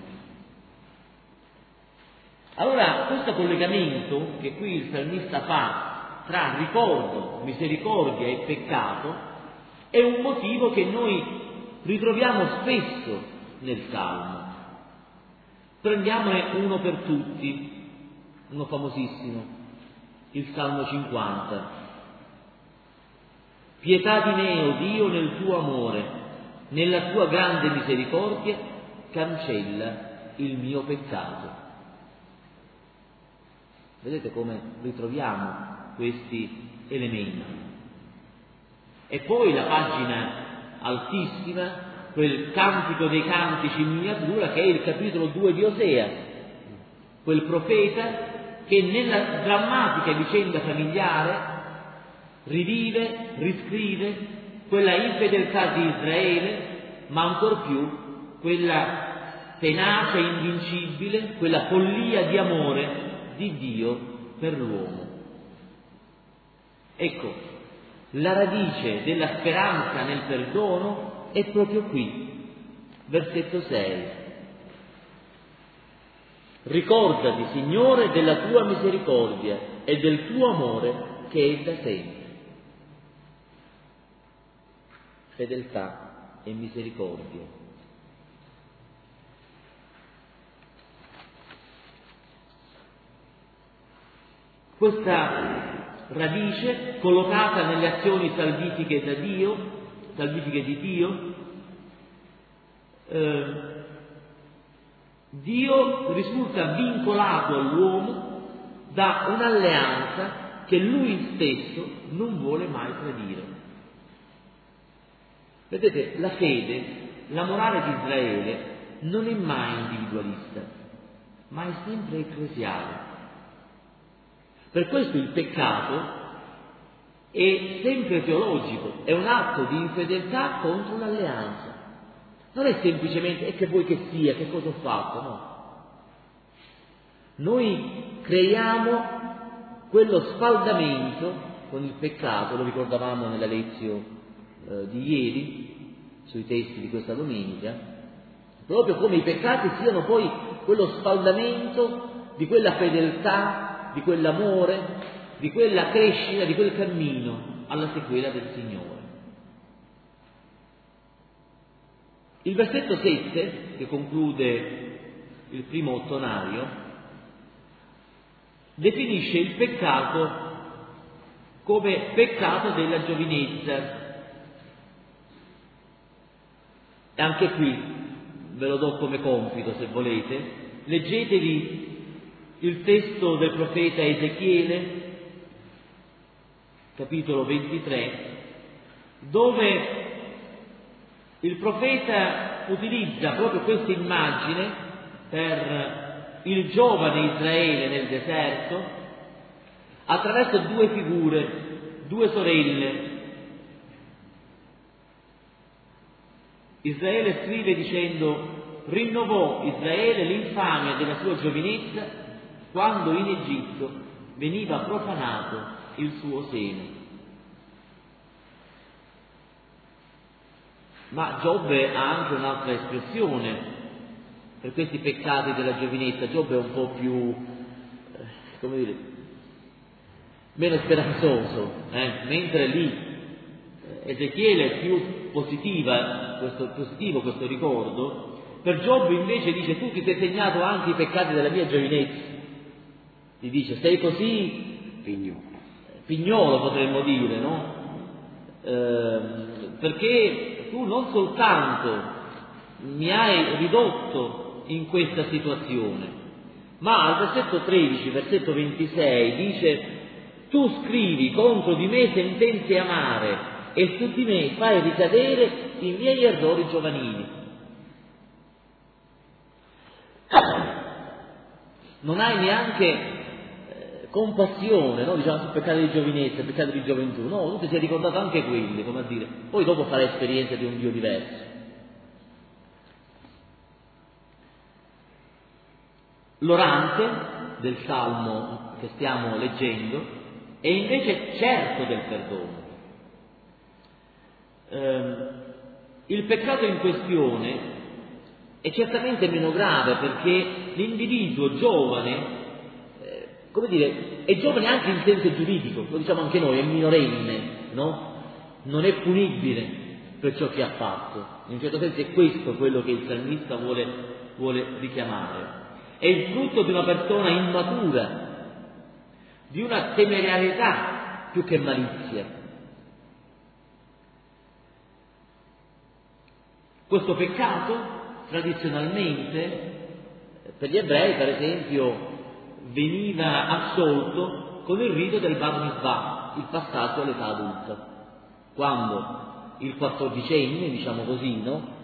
Allora, questo collegamento che qui il salmista fa tra ricordo, misericordia e peccato è un motivo che noi ritroviamo spesso nel Salmo. Prendiamone uno per tutti, uno famosissimo, il Salmo 50. Pietà di me, o Dio, nel tuo amore, nella tua grande misericordia, cancella il mio peccato. Vedete come ritroviamo questi elementi. E poi la pagina altissima, quel Cantico dei Cantici in miniatura, che è il capitolo 2 di Osea, quel profeta che nella drammatica vicenda familiare rivive, riscrive quella infedeltà di Israele, ma ancor più quella tenacia invincibile, quella follia di amore di Dio per l'uomo. Ecco, la radice della speranza nel perdono è proprio qui, versetto 6. Ricordati, Signore, della tua misericordia e del tuo amore che è da sempre. Fedeltà e misericordia. Questa radice collocata nelle azioni salvifiche di Dio, Dio risulta vincolato all'uomo da un'alleanza che lui stesso non vuole mai tradire. Vedete, la fede, la morale di Israele non è mai individualista, ma è sempre ecclesiale. Per questo il peccato è sempre teologico, è un atto di infedeltà contro l'alleanza. Non è semplicemente e che vuoi che sia, che cosa ho fatto, no. Noi creiamo quello sfaldamento con il peccato, lo ricordavamo nella lezione di ieri, sui testi di questa domenica, proprio come i peccati siano poi quello sfaldamento di quella fedeltà, di quell'amore, di quella crescita, di quel cammino alla sequela del Signore. Il versetto 7, che conclude il primo ottonario, definisce il peccato come peccato della giovinezza. E anche qui ve lo do come compito, se volete, leggetevi il testo del profeta Ezechiele, capitolo 23, dove il profeta utilizza proprio questa immagine per il giovane Israele nel deserto attraverso due figure, due sorelle. Israele scrive dicendo: rinnovò Israele l'infamia della sua giovinezza quando in Egitto veniva profanato il suo seno. Ma Giobbe ha anche un'altra espressione per questi peccati della giovinezza. Giobbe è un po' più, come dire, meno speranzoso, mentre lì Ezechiele è più positivo questo ricordo. Per Giobbe invece dice: tu ti sei segnato anche i peccati della mia giovinezza. Gli dice: sei così pignolo potremmo dire, no? Perché tu non soltanto mi hai ridotto in questa situazione, ma al versetto 13, versetto 26 dice: tu scrivi contro di me sentenze amare e su di me fai ricadere i miei errori giovanili. Non hai neanche compassione, no? Diciamo, su peccati di giovinezza, peccati di gioventù. No, tu ti sei ricordato anche quelli, come a dire, poi dopo farai esperienza di un Dio diverso. L'orante del Salmo che stiamo leggendo è invece certo del perdono. Il peccato in questione è certamente meno grave perché l'individuo giovane, come dire, è giovane anche in senso giuridico, lo diciamo anche noi, è minorenne, no? Non è punibile per ciò che ha fatto. In un certo senso è questo quello che il salmista vuole richiamare. È il frutto di una persona immatura, di una temerarietà più che malizia. Questo peccato, tradizionalmente, per gli ebrei, per esempio, veniva assolto con il rito del Bar Mitzvah, il passaggio all'età adulta, quando il 14enne, diciamo così, no?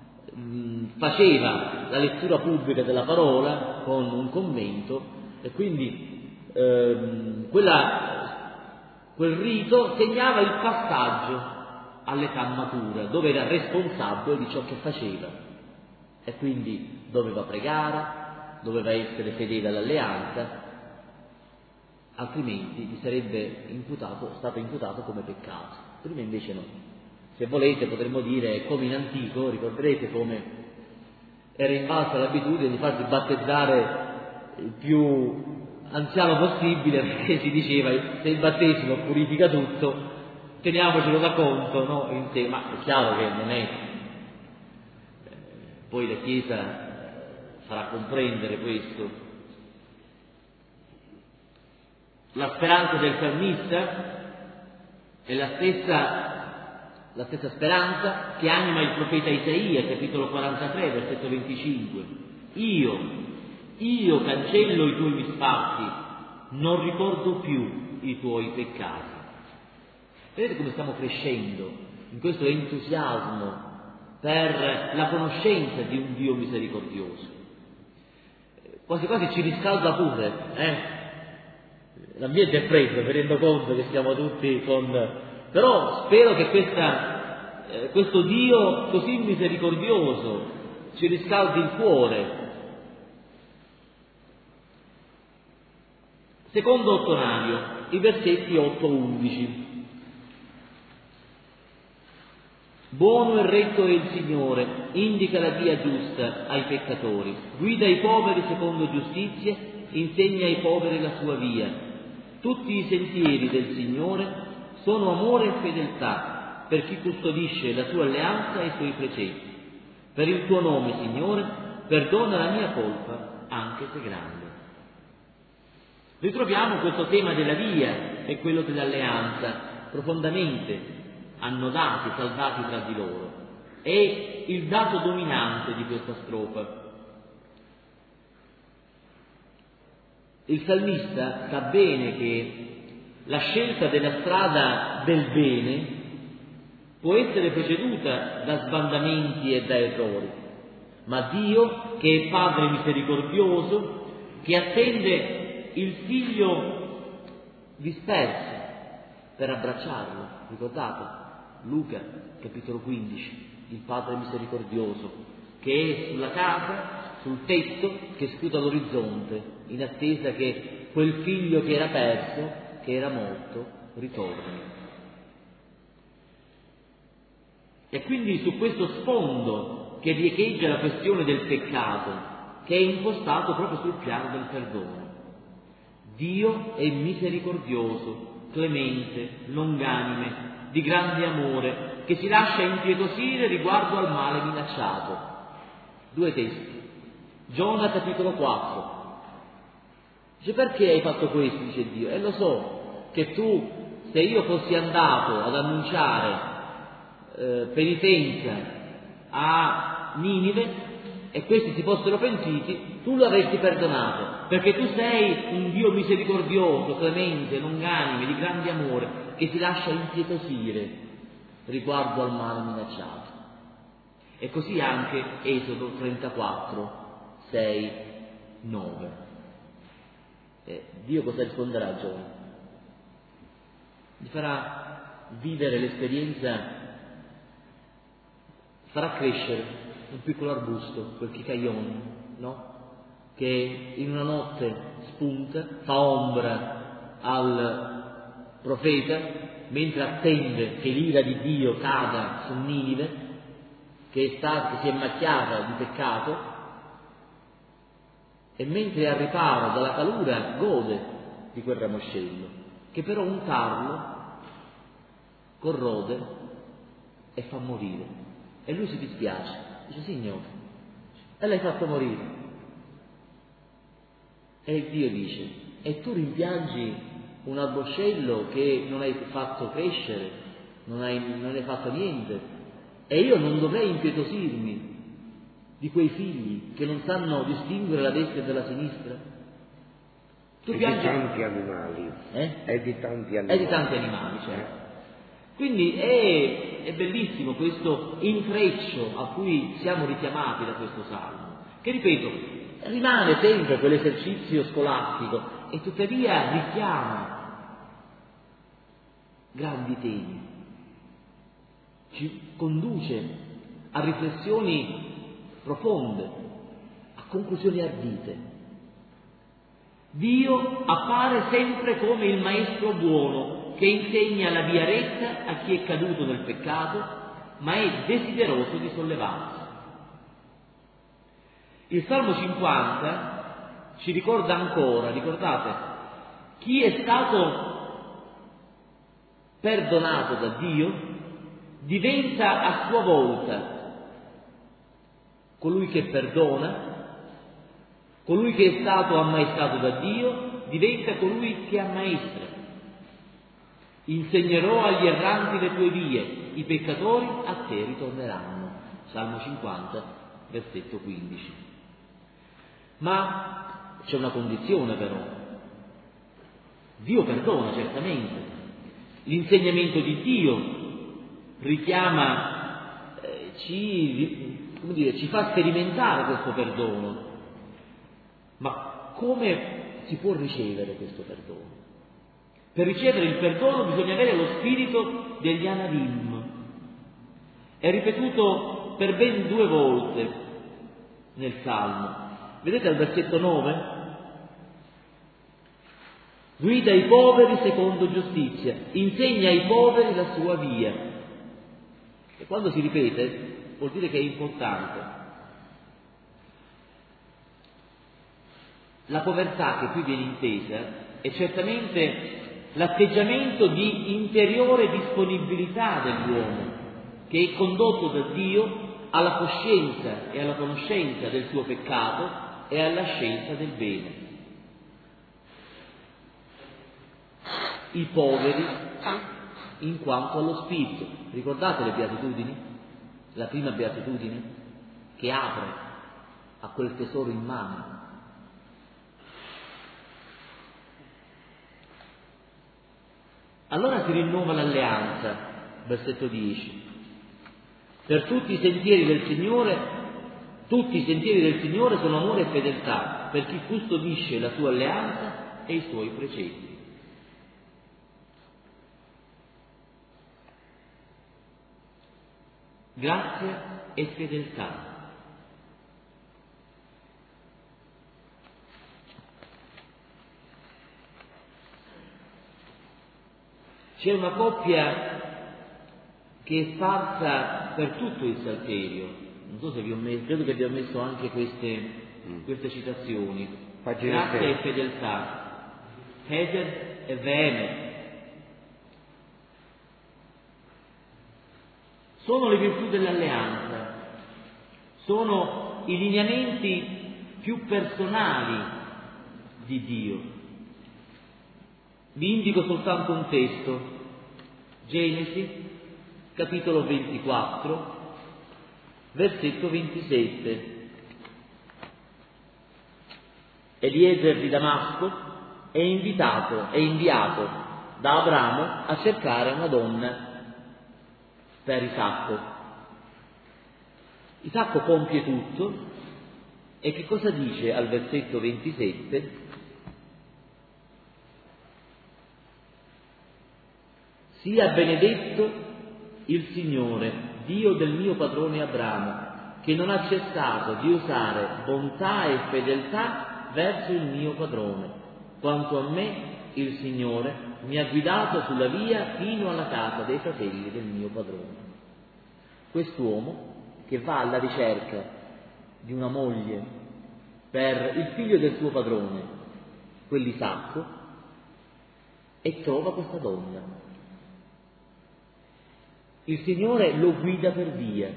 Faceva la lettura pubblica della parola con un commento e quindi quel rito segnava il passaggio all'età matura, dove era responsabile di ciò che faceva e quindi doveva pregare, doveva essere fedele all'alleanza, altrimenti gli sarebbe stato imputato come peccato. Prima invece no. Se volete potremmo dire come in antico, ricorderete come era invalsa l'abitudine di farsi battezzare il più anziano possibile, perché si diceva: se il battesimo purifica tutto, teniamocelo da conto, no? In sé. Ma è chiaro che non è, poi la Chiesa farà comprendere questo. La speranza del salmista è la stessa speranza che anima il profeta Isaia, capitolo 43, versetto 25. Io cancello i tuoi misfatti, non ricordo più i tuoi peccati. Vedete come stiamo crescendo in questo entusiasmo per la conoscenza di un Dio misericordioso. Quasi quasi ci riscalda pure, L'ambiente è freddo, mi rendo conto che siamo tutti però spero che questo Dio così misericordioso ci riscaldi il cuore. Secondo ottonario, i versetti 8-11. Buono e retto è il Signore, indica la via giusta ai peccatori, guida i poveri secondo giustizia, insegna ai poveri la sua via. Tutti i sentieri del Signore sono amore e fedeltà per chi custodisce la sua alleanza e i suoi precetti. Per il tuo nome, Signore, perdona la mia colpa, anche se grande. Ritroviamo questo tema della via e quello dell'alleanza profondamente annodati, saldati tra di loro. È il dato dominante di questa strofa. il salmista sa bene che la scelta della strada del bene può essere preceduta da sbandamenti e da errori, ma Dio, che è Padre misericordioso, che attende il figlio disperso per abbracciarlo, ricordate? Luca, capitolo 15, il Padre misericordioso, che è sulla casa, sul tetto, che scuta l'orizzonte, in attesa che quel figlio che era perso, che era morto, ritorni. E quindi su questo sfondo che riecheggia la questione del peccato, che è impostato proprio sul piano del perdono. Dio è misericordioso, clemente, longanime, di grande amore, che si lascia impietosire riguardo al male minacciato. 2 testi. Giona capitolo 4. Dice: perché hai fatto questo? Dice Dio. E lo so che tu, se io fossi andato ad annunciare penitenza a Ninive e questi si fossero pentiti, tu lo avresti perdonato, perché tu sei un Dio misericordioso, clemente, longanime, di grande amore, che si lascia impietosire riguardo al male minacciato. E così anche Esodo 34, 6, 9. Dio cosa risponderà a Giona? Gli farà vivere l'esperienza, farà crescere un piccolo arbusto, quel chicaione, no? Che in una notte spunta, fa ombra al profeta, mentre attende che l'ira di Dio cada su Ninive, che si è macchiata di peccato, e mentre è al riparo dalla calura gode di quel ramoscello, che però untarlo corrode e fa morire. E lui si dispiace, dice: Signore, e l'hai fatto morire. E Dio dice: e tu rimpiangi un arboscello che non hai fatto crescere, non hai fatto niente, e io non dovrei impietosirmi di quei figli che non sanno distinguere la destra dalla sinistra? Tu piangi... di tanti animali. È di tanti animali. È di tanti animali, certo. Quindi è bellissimo questo intreccio a cui siamo richiamati da questo salmo, che, ripeto, rimane sempre quell'esercizio scolastico e tuttavia richiama grandi temi, ci conduce a riflessioni profonde, a conclusioni ardite. Dio appare sempre come il maestro buono che insegna la via retta a chi è caduto nel peccato, ma è desideroso di sollevarsi. Il Salmo 50 ci ricorda ancora, ricordate, chi è stato perdonato da Dio diventa a sua volta colui che perdona, colui che è stato ammaestrato da Dio diventa colui che ammaestra. Insegnerò agli erranti le tue vie, i peccatori a te ritorneranno. Salmo 50, versetto 15. Ma c'è una condizione però. Dio perdona, certamente. L'insegnamento di Dio richiama, ci fa sperimentare questo perdono. Ma come si può ricevere questo perdono? Per ricevere il perdono bisogna avere lo spirito degli Anavim. È ripetuto per ben 2 volte nel Salmo. Vedete al versetto 9? Guida i poveri secondo giustizia, insegna ai poveri la sua via. E quando si ripete vuol dire che è importante. La povertà che qui viene intesa è certamente l'atteggiamento di interiore disponibilità dell'uomo, che è condotto da Dio alla coscienza e alla conoscenza del suo peccato e alla scelta del bene. I poveri in quanto allo spirito. Ricordate le beatitudini? La prima beatitudine che apre a quel tesoro in mano. Allora si rinnova l'alleanza, versetto 10. Per tutti i sentieri del Signore sono amore e fedeltà, per chi custodisce la sua alleanza e i suoi precetti. Grazia e fedeltà. C'è una coppia che è sparsa per tutto il Salterio. Non so se credo che vi ho messo anche queste citazioni. Grazia e fedeltà. Hesed e Veemet. Sono le virtù dell'alleanza, sono i lineamenti più personali di Dio. Vi indico soltanto un testo, Genesi, capitolo 24, versetto 27. Eliezer di Damasco è inviato da Abramo a cercare una donna per Isacco. Isacco compie tutto e che cosa dice al versetto 27? Sia benedetto il Signore, Dio del mio padrone Abramo, che non ha cessato di usare bontà e fedeltà verso il mio padrone. Quanto a me, il Signore mi ha guidato sulla via fino alla casa dei fratelli del mio padrone. Quest'uomo che va alla ricerca di una moglie per il figlio del suo padrone, quell'Isacco, e trova questa donna. Il Signore lo guida per via,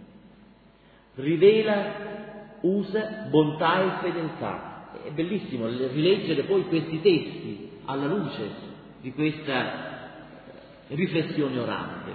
usa bontà e fedeltà. È bellissimo rileggere poi questi testi alla luce di questa riflessione orante.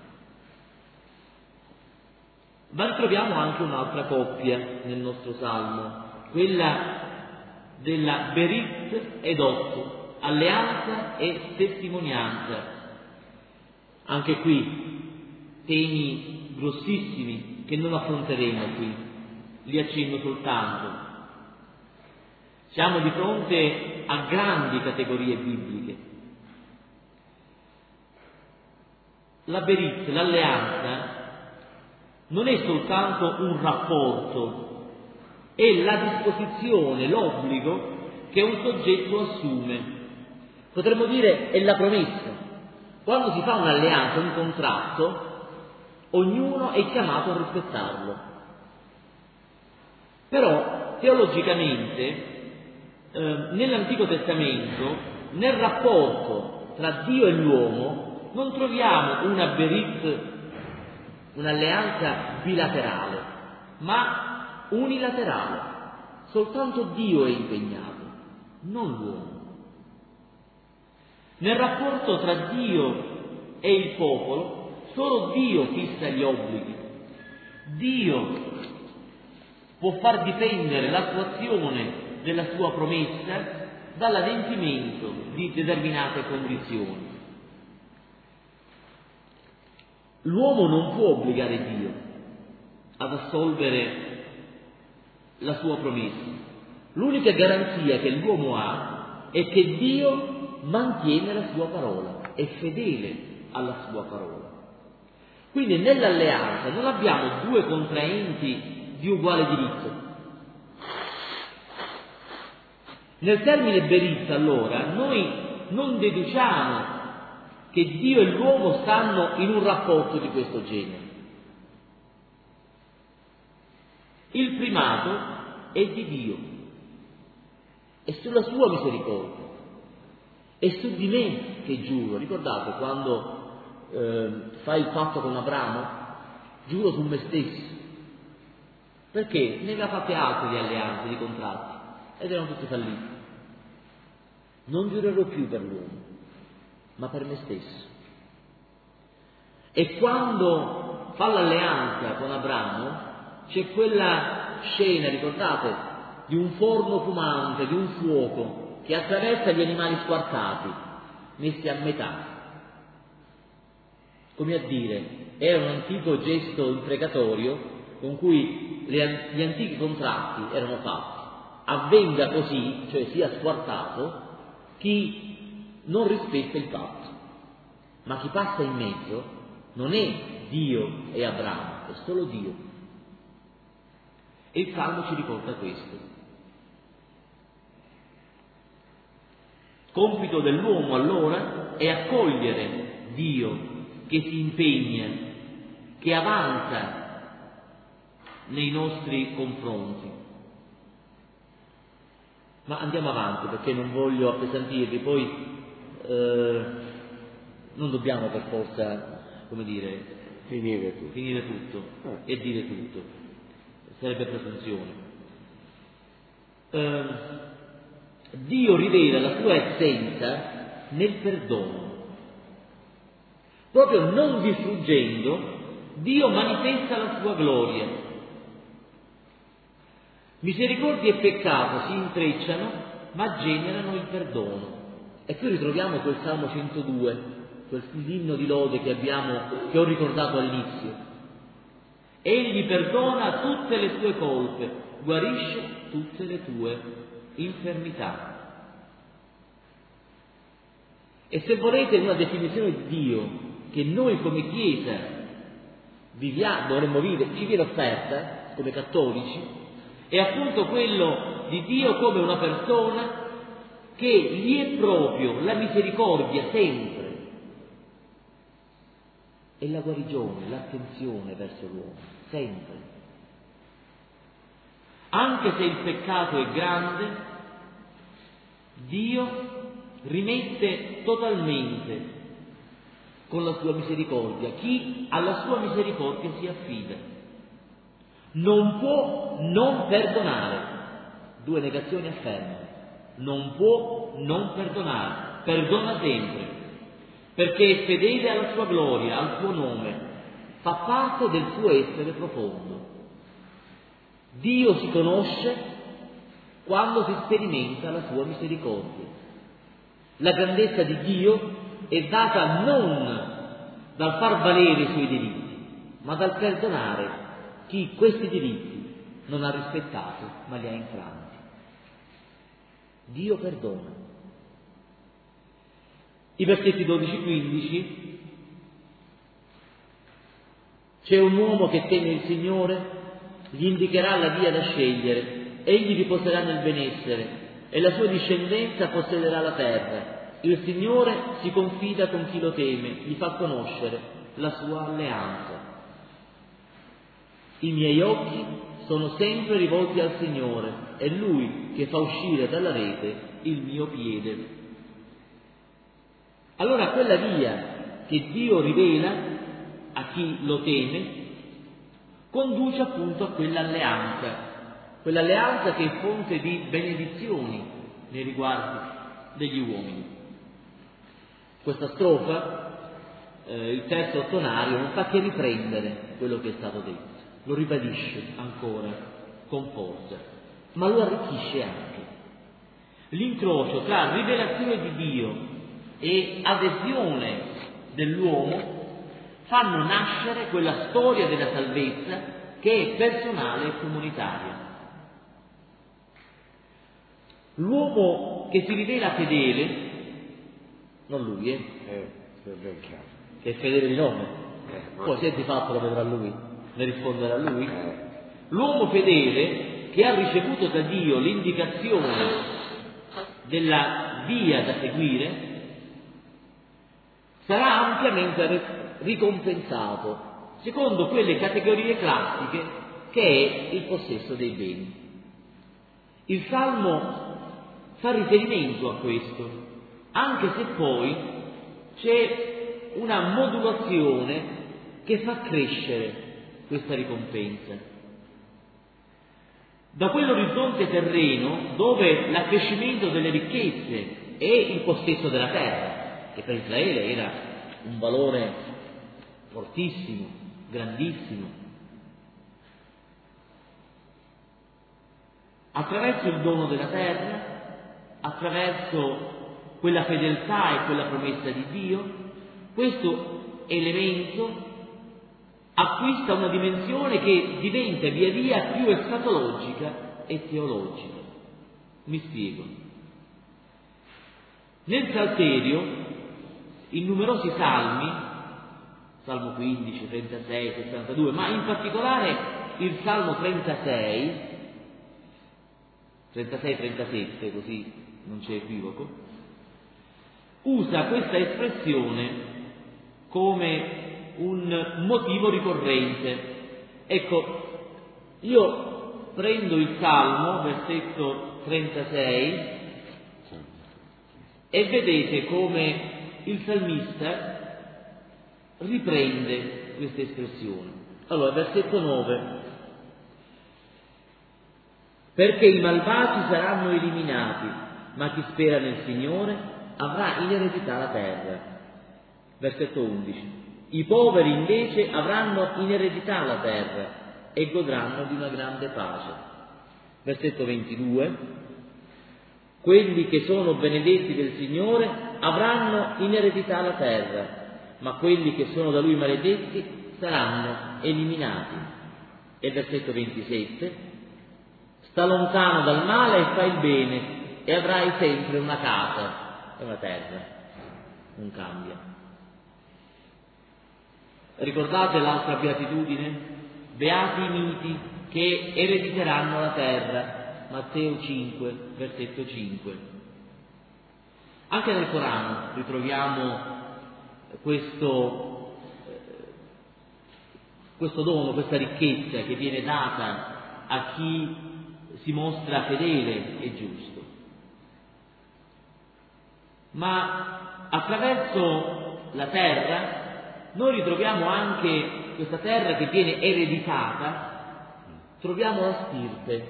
Ma ritroviamo anche un'altra coppia nel nostro Salmo, quella della Berit ed Otto, alleanza e testimonianza. Anche qui temi grossissimi che non affronteremo qui, li accenno soltanto. Siamo di fronte a grandi categorie bibliche. La Berit, l'alleanza, non è soltanto un rapporto, è la disposizione, l'obbligo che un soggetto assume. Potremmo dire è la promessa. Quando si fa un'alleanza, un contratto, ognuno è chiamato a rispettarlo. Però, teologicamente, nell'Antico Testamento, nel rapporto tra Dio e l'uomo, non troviamo una berit, un'alleanza bilaterale, ma unilaterale. Soltanto Dio è impegnato, non l'uomo. Nel rapporto tra Dio e il popolo, solo Dio fissa gli obblighi. Dio può far dipendere l'attuazione della sua promessa dall'adempimento di determinate condizioni. L'uomo non può obbligare Dio ad assolvere la sua promessa. L'unica garanzia che l'uomo ha è che Dio mantiene la sua parola, è fedele alla sua parola. Quindi nell'alleanza non abbiamo due contraenti di uguale diritto. Nel termine berit, allora, noi non deduciamo che Dio e l'uomo stanno in un rapporto di questo genere. Il primato è di Dio, è sulla sua misericordia. È su di me che giuro. Ricordate quando fai il patto con Abramo? Giuro su me stesso. Perché ne aveva fatte altre di alleanze, di contratti, ed erano tutte fallite. Non giurerò più per l'uomo, ma per me stesso. E quando fa l'alleanza con Abramo, c'è quella scena, ricordate, di un forno fumante, di un fuoco che attraversa gli animali squartati, messi a metà. come a dire, era un antico gesto imprecatorio con cui gli antichi contratti erano fatti. Avvenga così, cioè sia squartato, chi non rispetta il patto. Ma chi passa in mezzo non è Dio e Abramo, è solo Dio. E il Salmo ci ricorda questo. Compito dell'uomo allora è accogliere Dio che si impegna, che avanza nei nostri confronti. Ma andiamo avanti, perché non voglio appesantirvi, poi non dobbiamo per forza, come dire, finire tutto e dire tutto, sarebbe presunzione. Dio rivela la sua essenza nel perdono. Proprio non distruggendo, Dio manifesta la sua gloria. Misericordia e peccato si intrecciano, ma generano il perdono. E qui ritroviamo quel Salmo 102, quell'inno di lode che ho ricordato all'inizio. Egli perdona tutte le tue colpe, guarisce tutte le tue infermità. E se volete una definizione di Dio che noi come Chiesa dovremmo vivere, ci viene offerta come cattolici, è appunto quello di Dio come una persona che gli è proprio la misericordia sempre e la guarigione, l'attenzione verso l'uomo, sempre. Anche se il peccato è grande, Dio rimette totalmente con la sua misericordia chi alla sua misericordia si affida. Non può non perdonare, due negazioni affermano, non può non perdonare, perdona sempre, perché è fedele alla sua gloria, al suo nome, fa parte del suo essere profondo. Dio si conosce quando si sperimenta la sua misericordia. La grandezza di Dio è data non dal far valere i suoi diritti, ma dal perdonare chi questi diritti non ha rispettato, ma li ha infranti. Dio perdona. I versetti 12-15, c'è un uomo che teme il Signore, gli indicherà la via da scegliere, egli riposerà nel benessere e la sua discendenza possederà la terra. Il Signore si confida con chi lo teme, gli fa conoscere la sua alleanza. I miei occhi sono sempre rivolti al Signore, è Lui che fa uscire dalla rete il mio piede. Allora quella via che Dio rivela a chi lo teme conduce appunto a quell'alleanza che è fonte di benedizioni nei riguardi degli uomini. Questa strofa, il testo ottonario, non fa che riprendere quello che è stato detto. Lo ribadisce ancora con forza, ma lo arricchisce anche. L'incrocio tra rivelazione di Dio e adesione dell'uomo fanno nascere quella storia della salvezza che è personale e comunitaria. L'uomo che si rivela fedele, non lui, che è fedele di nome, poi se di fatto lo vedrà lui. Ne risponderà lui? L'uomo fedele che ha ricevuto da Dio l'indicazione della via da seguire sarà ampiamente ricompensato secondo quelle categorie classiche che è il possesso dei beni. Il Salmo fa riferimento a questo, anche se poi c'è una modulazione che fa crescere questa ricompensa. Da quell'orizzonte terreno dove l'accrescimento delle ricchezze e il possesso della terra, che per Israele era un valore fortissimo, grandissimo, attraverso il dono della terra, attraverso quella fedeltà e quella promessa di Dio, questo elemento acquista una dimensione che diventa via via più escatologica e teologica. Mi spiego. Nel Salterio, in numerosi salmi, Salmo 15, 36, 62, ma in particolare il Salmo 36, 37, così non c'è equivoco, usa questa espressione come un motivo ricorrente. Ecco, io prendo il Salmo, versetto 36, e vedete come il salmista riprende questa espressione. Allora, versetto 9: perché i malvagi saranno eliminati, ma chi spera nel Signore avrà in eredità la terra. Versetto 11: i poveri invece avranno in eredità la terra e godranno di una grande pace. Versetto 22: quelli che sono benedetti del Signore avranno in eredità la terra, ma quelli che sono da Lui maledetti saranno eliminati. E versetto 27: sta lontano dal male e fai il bene e avrai sempre una casa e una terra. Non cambia. Ricordate l'altra beatitudine? Beati i miti che erediteranno la terra. Matteo 5, versetto 5. Anche nel Corano ritroviamo questo dono, questa ricchezza che viene data a chi si mostra fedele e giusto. Ma attraverso la terra noi ritroviamo anche questa terra che viene ereditata, troviamo la stirpe.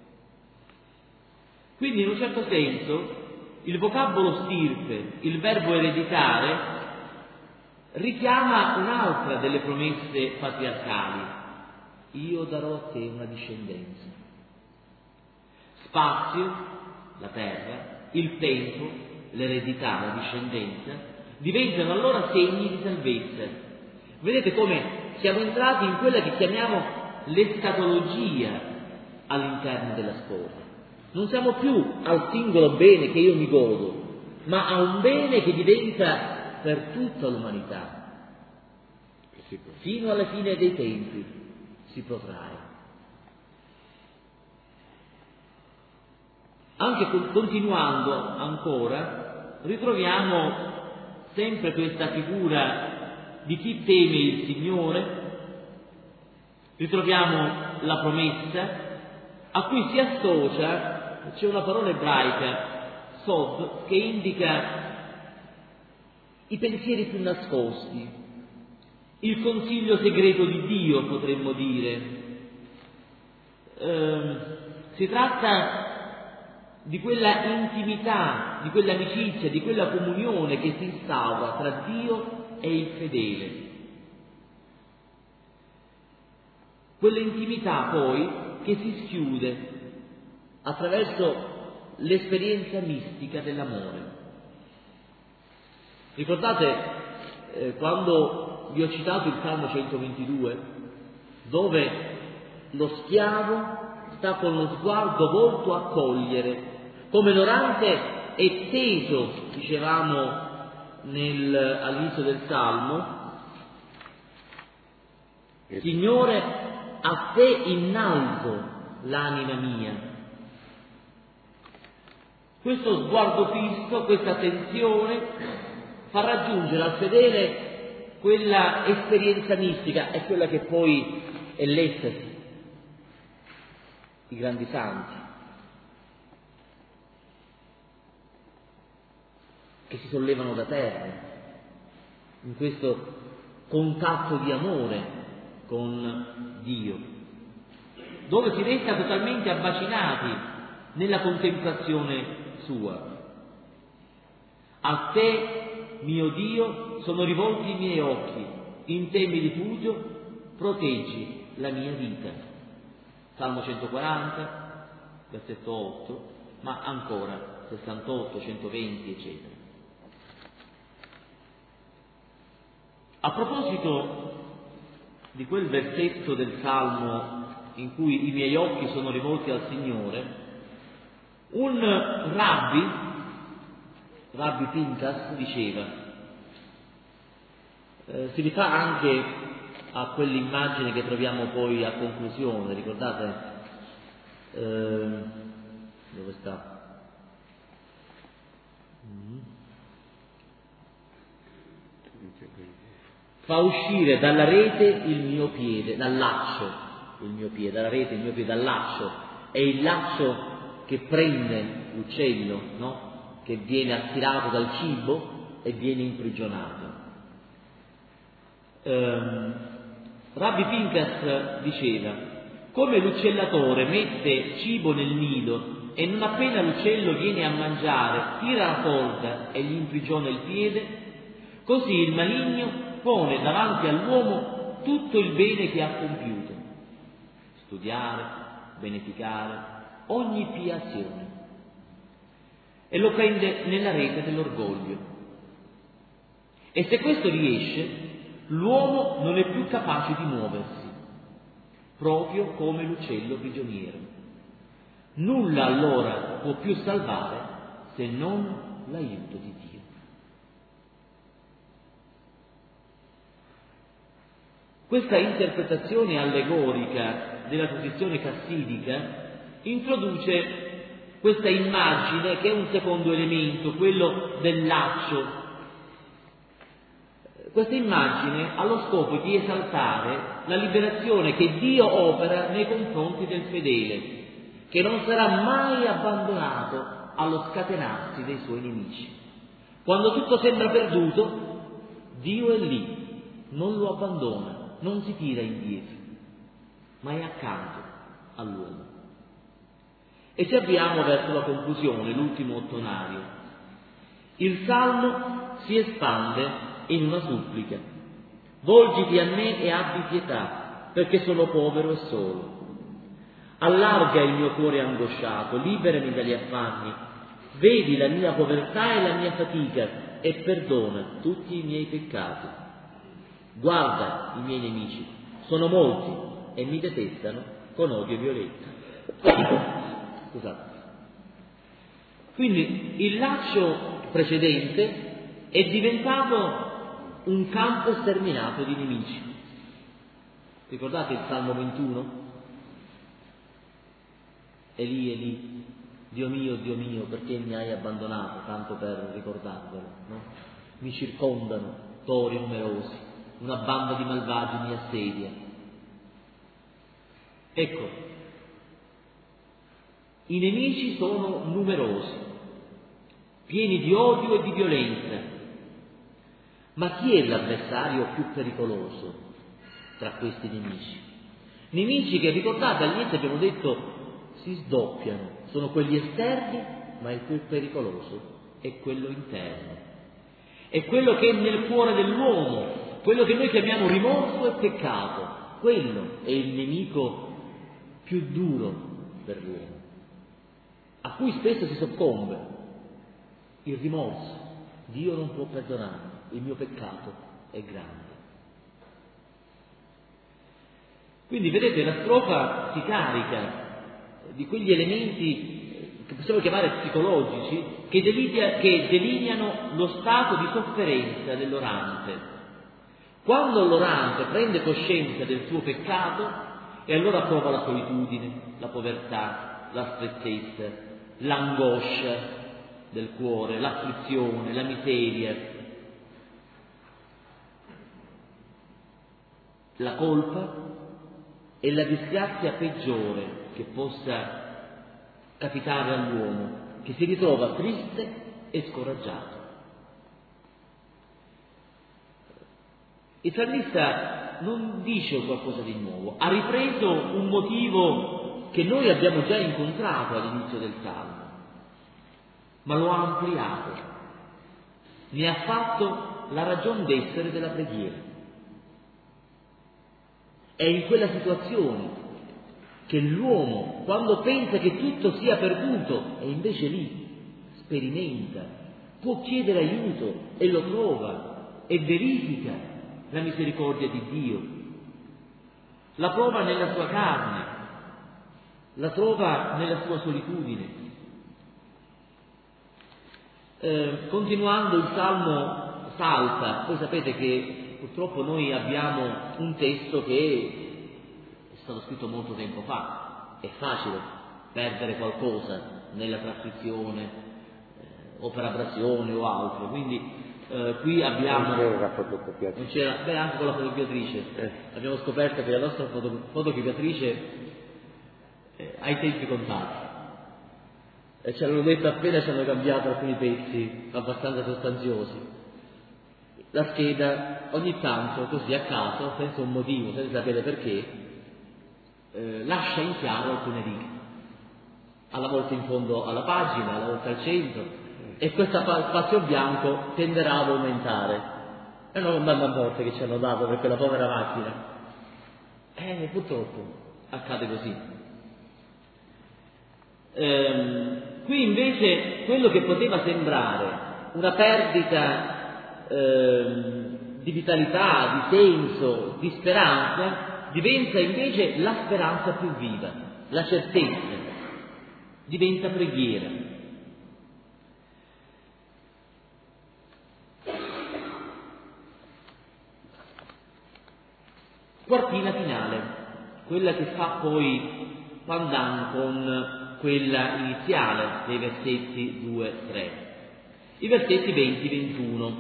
Quindi in un certo senso il vocabolo stirpe, il verbo ereditare, richiama un'altra delle promesse patriarcali: io darò a te una discendenza. Spazio, la terra, il tempo, l'eredità, la discendenza, diventano allora segni di salvezza. Vedete come siamo entrati in quella che chiamiamo l'escatologia all'interno della storia. Non siamo più al singolo bene che io mi godo, ma a un bene che diventa per tutta l'umanità. Fino alla fine dei tempi si protrae. Anche continuando ancora, ritroviamo sempre questa figura di chi teme il Signore, ritroviamo la promessa a cui si associa, c'è una parola ebraica, sod, che indica i pensieri più nascosti, il consiglio segreto di Dio, potremmo dire. Si tratta di quella intimità, di quell'amicizia, di quella comunione che si instaura tra Dio e il fedele. Quell'intimità poi che si schiude attraverso l'esperienza mistica dell'amore. Ricordate quando vi ho citato il Salmo 122, dove lo schiavo sta con lo sguardo volto a cogliere, come l'orante è teso, dicevamo all'inizio del Salmo: Signore, a te innalzo l'anima mia. Questo sguardo fisso, questa attenzione fa raggiungere al fedele quella esperienza mistica, è quella che poi è l'estasi, i grandi santi, che si sollevano da terra in questo contatto di amore con Dio, dove si resta totalmente abbacinati nella contemplazione sua. A te, mio Dio, sono rivolti i miei occhi, in te mi rifugio, proteggi la mia vita. Salmo 140, versetto 8, ma ancora 68, 120, eccetera. A proposito di quel versetto del Salmo in cui i miei occhi sono rivolti al Signore, un Rabbi Pinchas diceva, si rifà anche a quell'immagine che troviamo poi a conclusione, ricordate? Dove sta? Fa uscire dalla rete il mio piede, dal laccio il mio piede, dalla rete il mio piede, dal laccio, è il laccio che prende l'uccello, no? Che viene attirato dal cibo e viene imprigionato. Rabbi Pinchas diceva, come l'uccellatore mette cibo nel nido e non appena l'uccello viene a mangiare tira la corda e gli imprigiona il piede, così il maligno pone davanti all'uomo tutto il bene che ha compiuto, studiare, beneficare, ogni pia azione, e lo prende nella rete dell'orgoglio. E se questo riesce, l'uomo non è più capace di muoversi, proprio come l'uccello prigioniero. Nulla allora può più salvare se non l'aiuto di Dio. Questa interpretazione allegorica della posizione cassidica introduce questa immagine che è un secondo elemento, quello del laccio. Questa immagine ha lo scopo di esaltare la liberazione che Dio opera nei confronti del fedele, che non sarà mai abbandonato allo scatenarsi dei suoi nemici. Quando tutto sembra perduto, Dio è lì, non lo abbandona, non si tira indietro, ma è accanto all'uomo. E ci avviamo verso la conclusione, l'ultimo ottonario. Il Salmo si espande in una supplica. Volgiti a me e abbi pietà, perché sono povero e solo. Allarga il mio cuore angosciato, liberami dagli affanni. Vedi la mia povertà e la mia fatica e perdona tutti i miei peccati. Guarda i miei nemici, sono molti e mi detestano con odio violento. Scusate. Quindi il laccio precedente è diventato un campo sterminato di nemici. Ricordate il Salmo 21? Eli, Dio mio, perché mi hai abbandonato? Tanto per ricordarvelo, no? Mi circondano tori numerosi, una banda di malvagi mi assedia. Ecco, i nemici sono numerosi, pieni di odio e di violenza. Ma chi è l'avversario più pericoloso tra questi nemici? Nemici che, ricordate, all'inizio abbiamo detto, si sdoppiano. Sono quelli esterni, ma il più pericoloso è quello interno. È quello che è nel cuore dell'uomo, quello che noi chiamiamo rimorso e peccato. Quello è il nemico più duro per l'uomo, a cui spesso si soccombe. Il rimorso. Dio non può perdonarmi, il mio peccato è grande. Quindi vedete, la strofa si carica di quegli elementi che possiamo chiamare psicologici che delineano lo stato di sofferenza dell'orante. Quando l'orante prende coscienza del suo peccato, e allora prova la solitudine, la povertà, la strettezza, l'angoscia del cuore, l'afflizione, la miseria, la colpa e la disgrazia peggiore che possa capitare all'uomo, che si ritrova triste e scoraggiato. Il salmista non dice qualcosa di nuovo, ha ripreso un motivo che noi abbiamo già incontrato all'inizio del Salmo, ma lo ha ampliato, ne ha fatto la ragion d'essere della preghiera. È in quella situazione che l'uomo, quando pensa che tutto sia perduto, è invece lì, sperimenta, può chiedere aiuto e lo trova e verifica la misericordia di Dio, la prova nella sua carne, la trova nella sua solitudine. Continuando il Salmo salta, voi sapete che purtroppo noi abbiamo un testo che è stato scritto molto tempo fa, è facile perdere qualcosa nella trascrizione o per abrasione o altro, quindi qui abbiamo... Non c'era la fotocopiatrice. Non c'era, beh, anche con la fotocopiatrice. Abbiamo scoperto che la nostra fotocopiatrice ha i tempi contati. E ci hanno detto appena ci hanno cambiato alcuni pezzi abbastanza sostanziosi. La scheda ogni tanto, così a caso, senza un motivo, senza sapere perché, lascia in chiaro alcune righe. Alla volta in fondo alla pagina, alla volta al centro. E questo spazio bianco tenderà ad aumentare. È una condanna a morte che ci hanno dato per quella povera macchina. Purtroppo accade così. Qui invece quello che poteva sembrare una perdita di vitalità, di senso, di speranza, diventa invece la speranza più viva, la certezza, diventa preghiera. Quartina finale, quella che fa poi pandan con quella iniziale dei versetti 2-3. I versetti 20-21.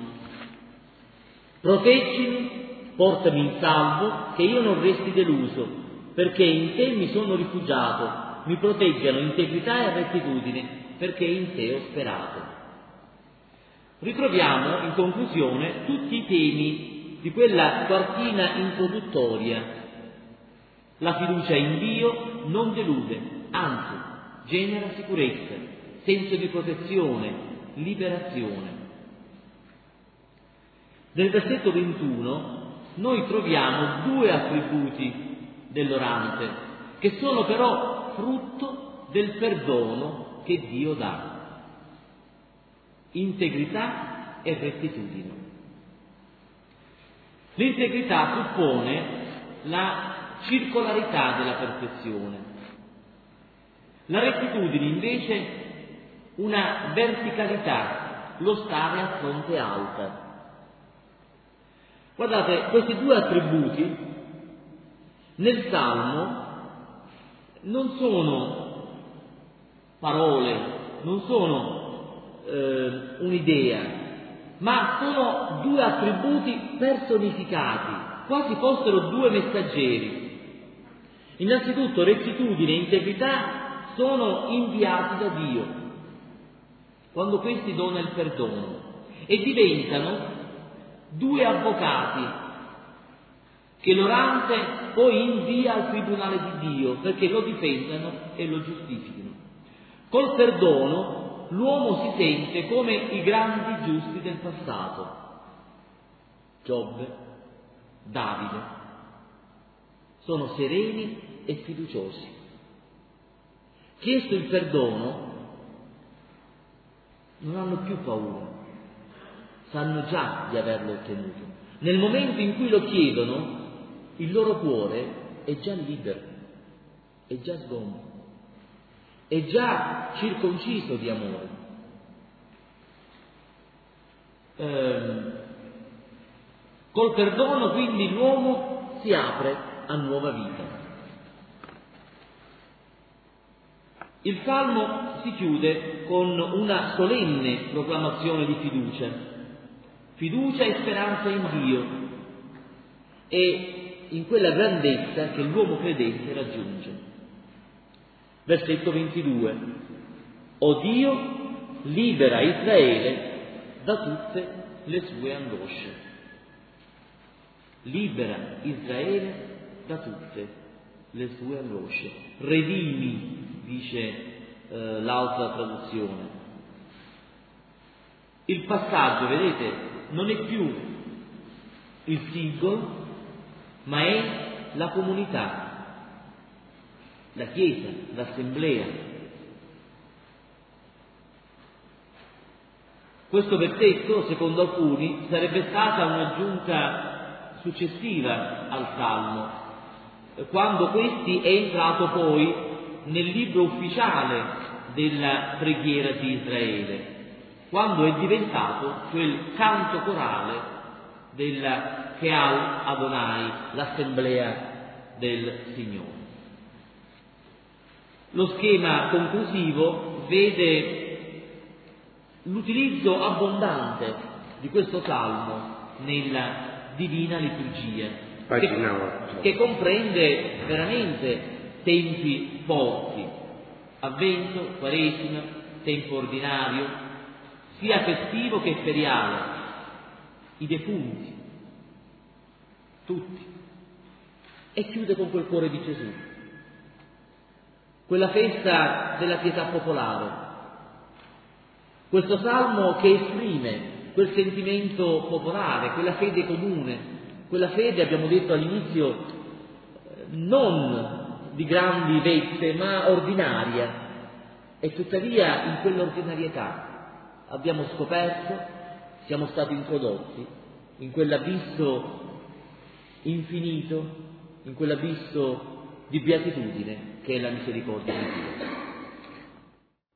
Proteggimi, portami in salvo, che io non resti deluso, perché in te mi sono rifugiato, mi proteggano integrità e rettitudine, perché in te ho sperato. Ritroviamo in conclusione tutti i temi di quella quartina introduttoria. La fiducia in Dio non delude, anzi genera sicurezza, senso di protezione, liberazione. Nel versetto 21 noi troviamo due attributi dell'orante che sono però frutto del perdono che Dio dà: integrità e rettitudine. L'integrità suppone la circolarità della perfezione. La rettitudine invece una verticalità, lo stare a fronte alta. Guardate, questi due attributi nel Salmo non sono parole, non sono un'idea, ma sono due attributi personificati, quasi fossero due messaggeri. Innanzitutto rettitudine e integrità sono inviati da Dio quando questi dona il perdono e diventano due avvocati che l'orante poi invia al tribunale di Dio perché lo difendano e lo giustifichino. Col perdono l'uomo si sente come i grandi giusti del passato: Giobbe, Davide, sono sereni e fiduciosi. Chiesto il perdono, non hanno più paura, sanno già di averlo ottenuto. Nel momento in cui lo chiedono, il loro cuore è già libero, è già sgombo, è già circonciso di amore. Col perdono quindi l'uomo si apre a nuova vita. Il Salmo si chiude con una solenne proclamazione di fiducia e speranza in Dio e in quella grandezza che l'uomo credente raggiunge. Versetto 22. O Dio, libera Israele da tutte le sue angosce. Libera Israele da tutte le sue angosce. Redimi, dice l'altra traduzione. Il passaggio, vedete, non è più il singolo, ma è la comunità, la Chiesa, l'Assemblea. Questo versetto, secondo alcuni, sarebbe stata un'aggiunta successiva al Salmo, quando questi è entrato poi nel libro ufficiale della preghiera di Israele, quando è diventato quel canto corale della Keal Adonai, l'assemblea del Signore. Lo schema conclusivo vede l'utilizzo abbondante di questo salmo nella divina liturgia, che comprende veramente tempi forti, avvento, quaresima, tempo ordinario, sia festivo che feriale, i defunti, tutti, e chiude con quel cuore di Gesù, quella festa della pietà popolare, questo salmo che esprime quel sentimento popolare, quella fede comune, quella fede, abbiamo detto all'inizio, non di grandi vette, ma ordinaria, e tuttavia in quell'ordinarietà abbiamo scoperto, siamo stati introdotti in quell'abisso infinito, in quell'abisso di beatitudine che è la misericordia di Dio.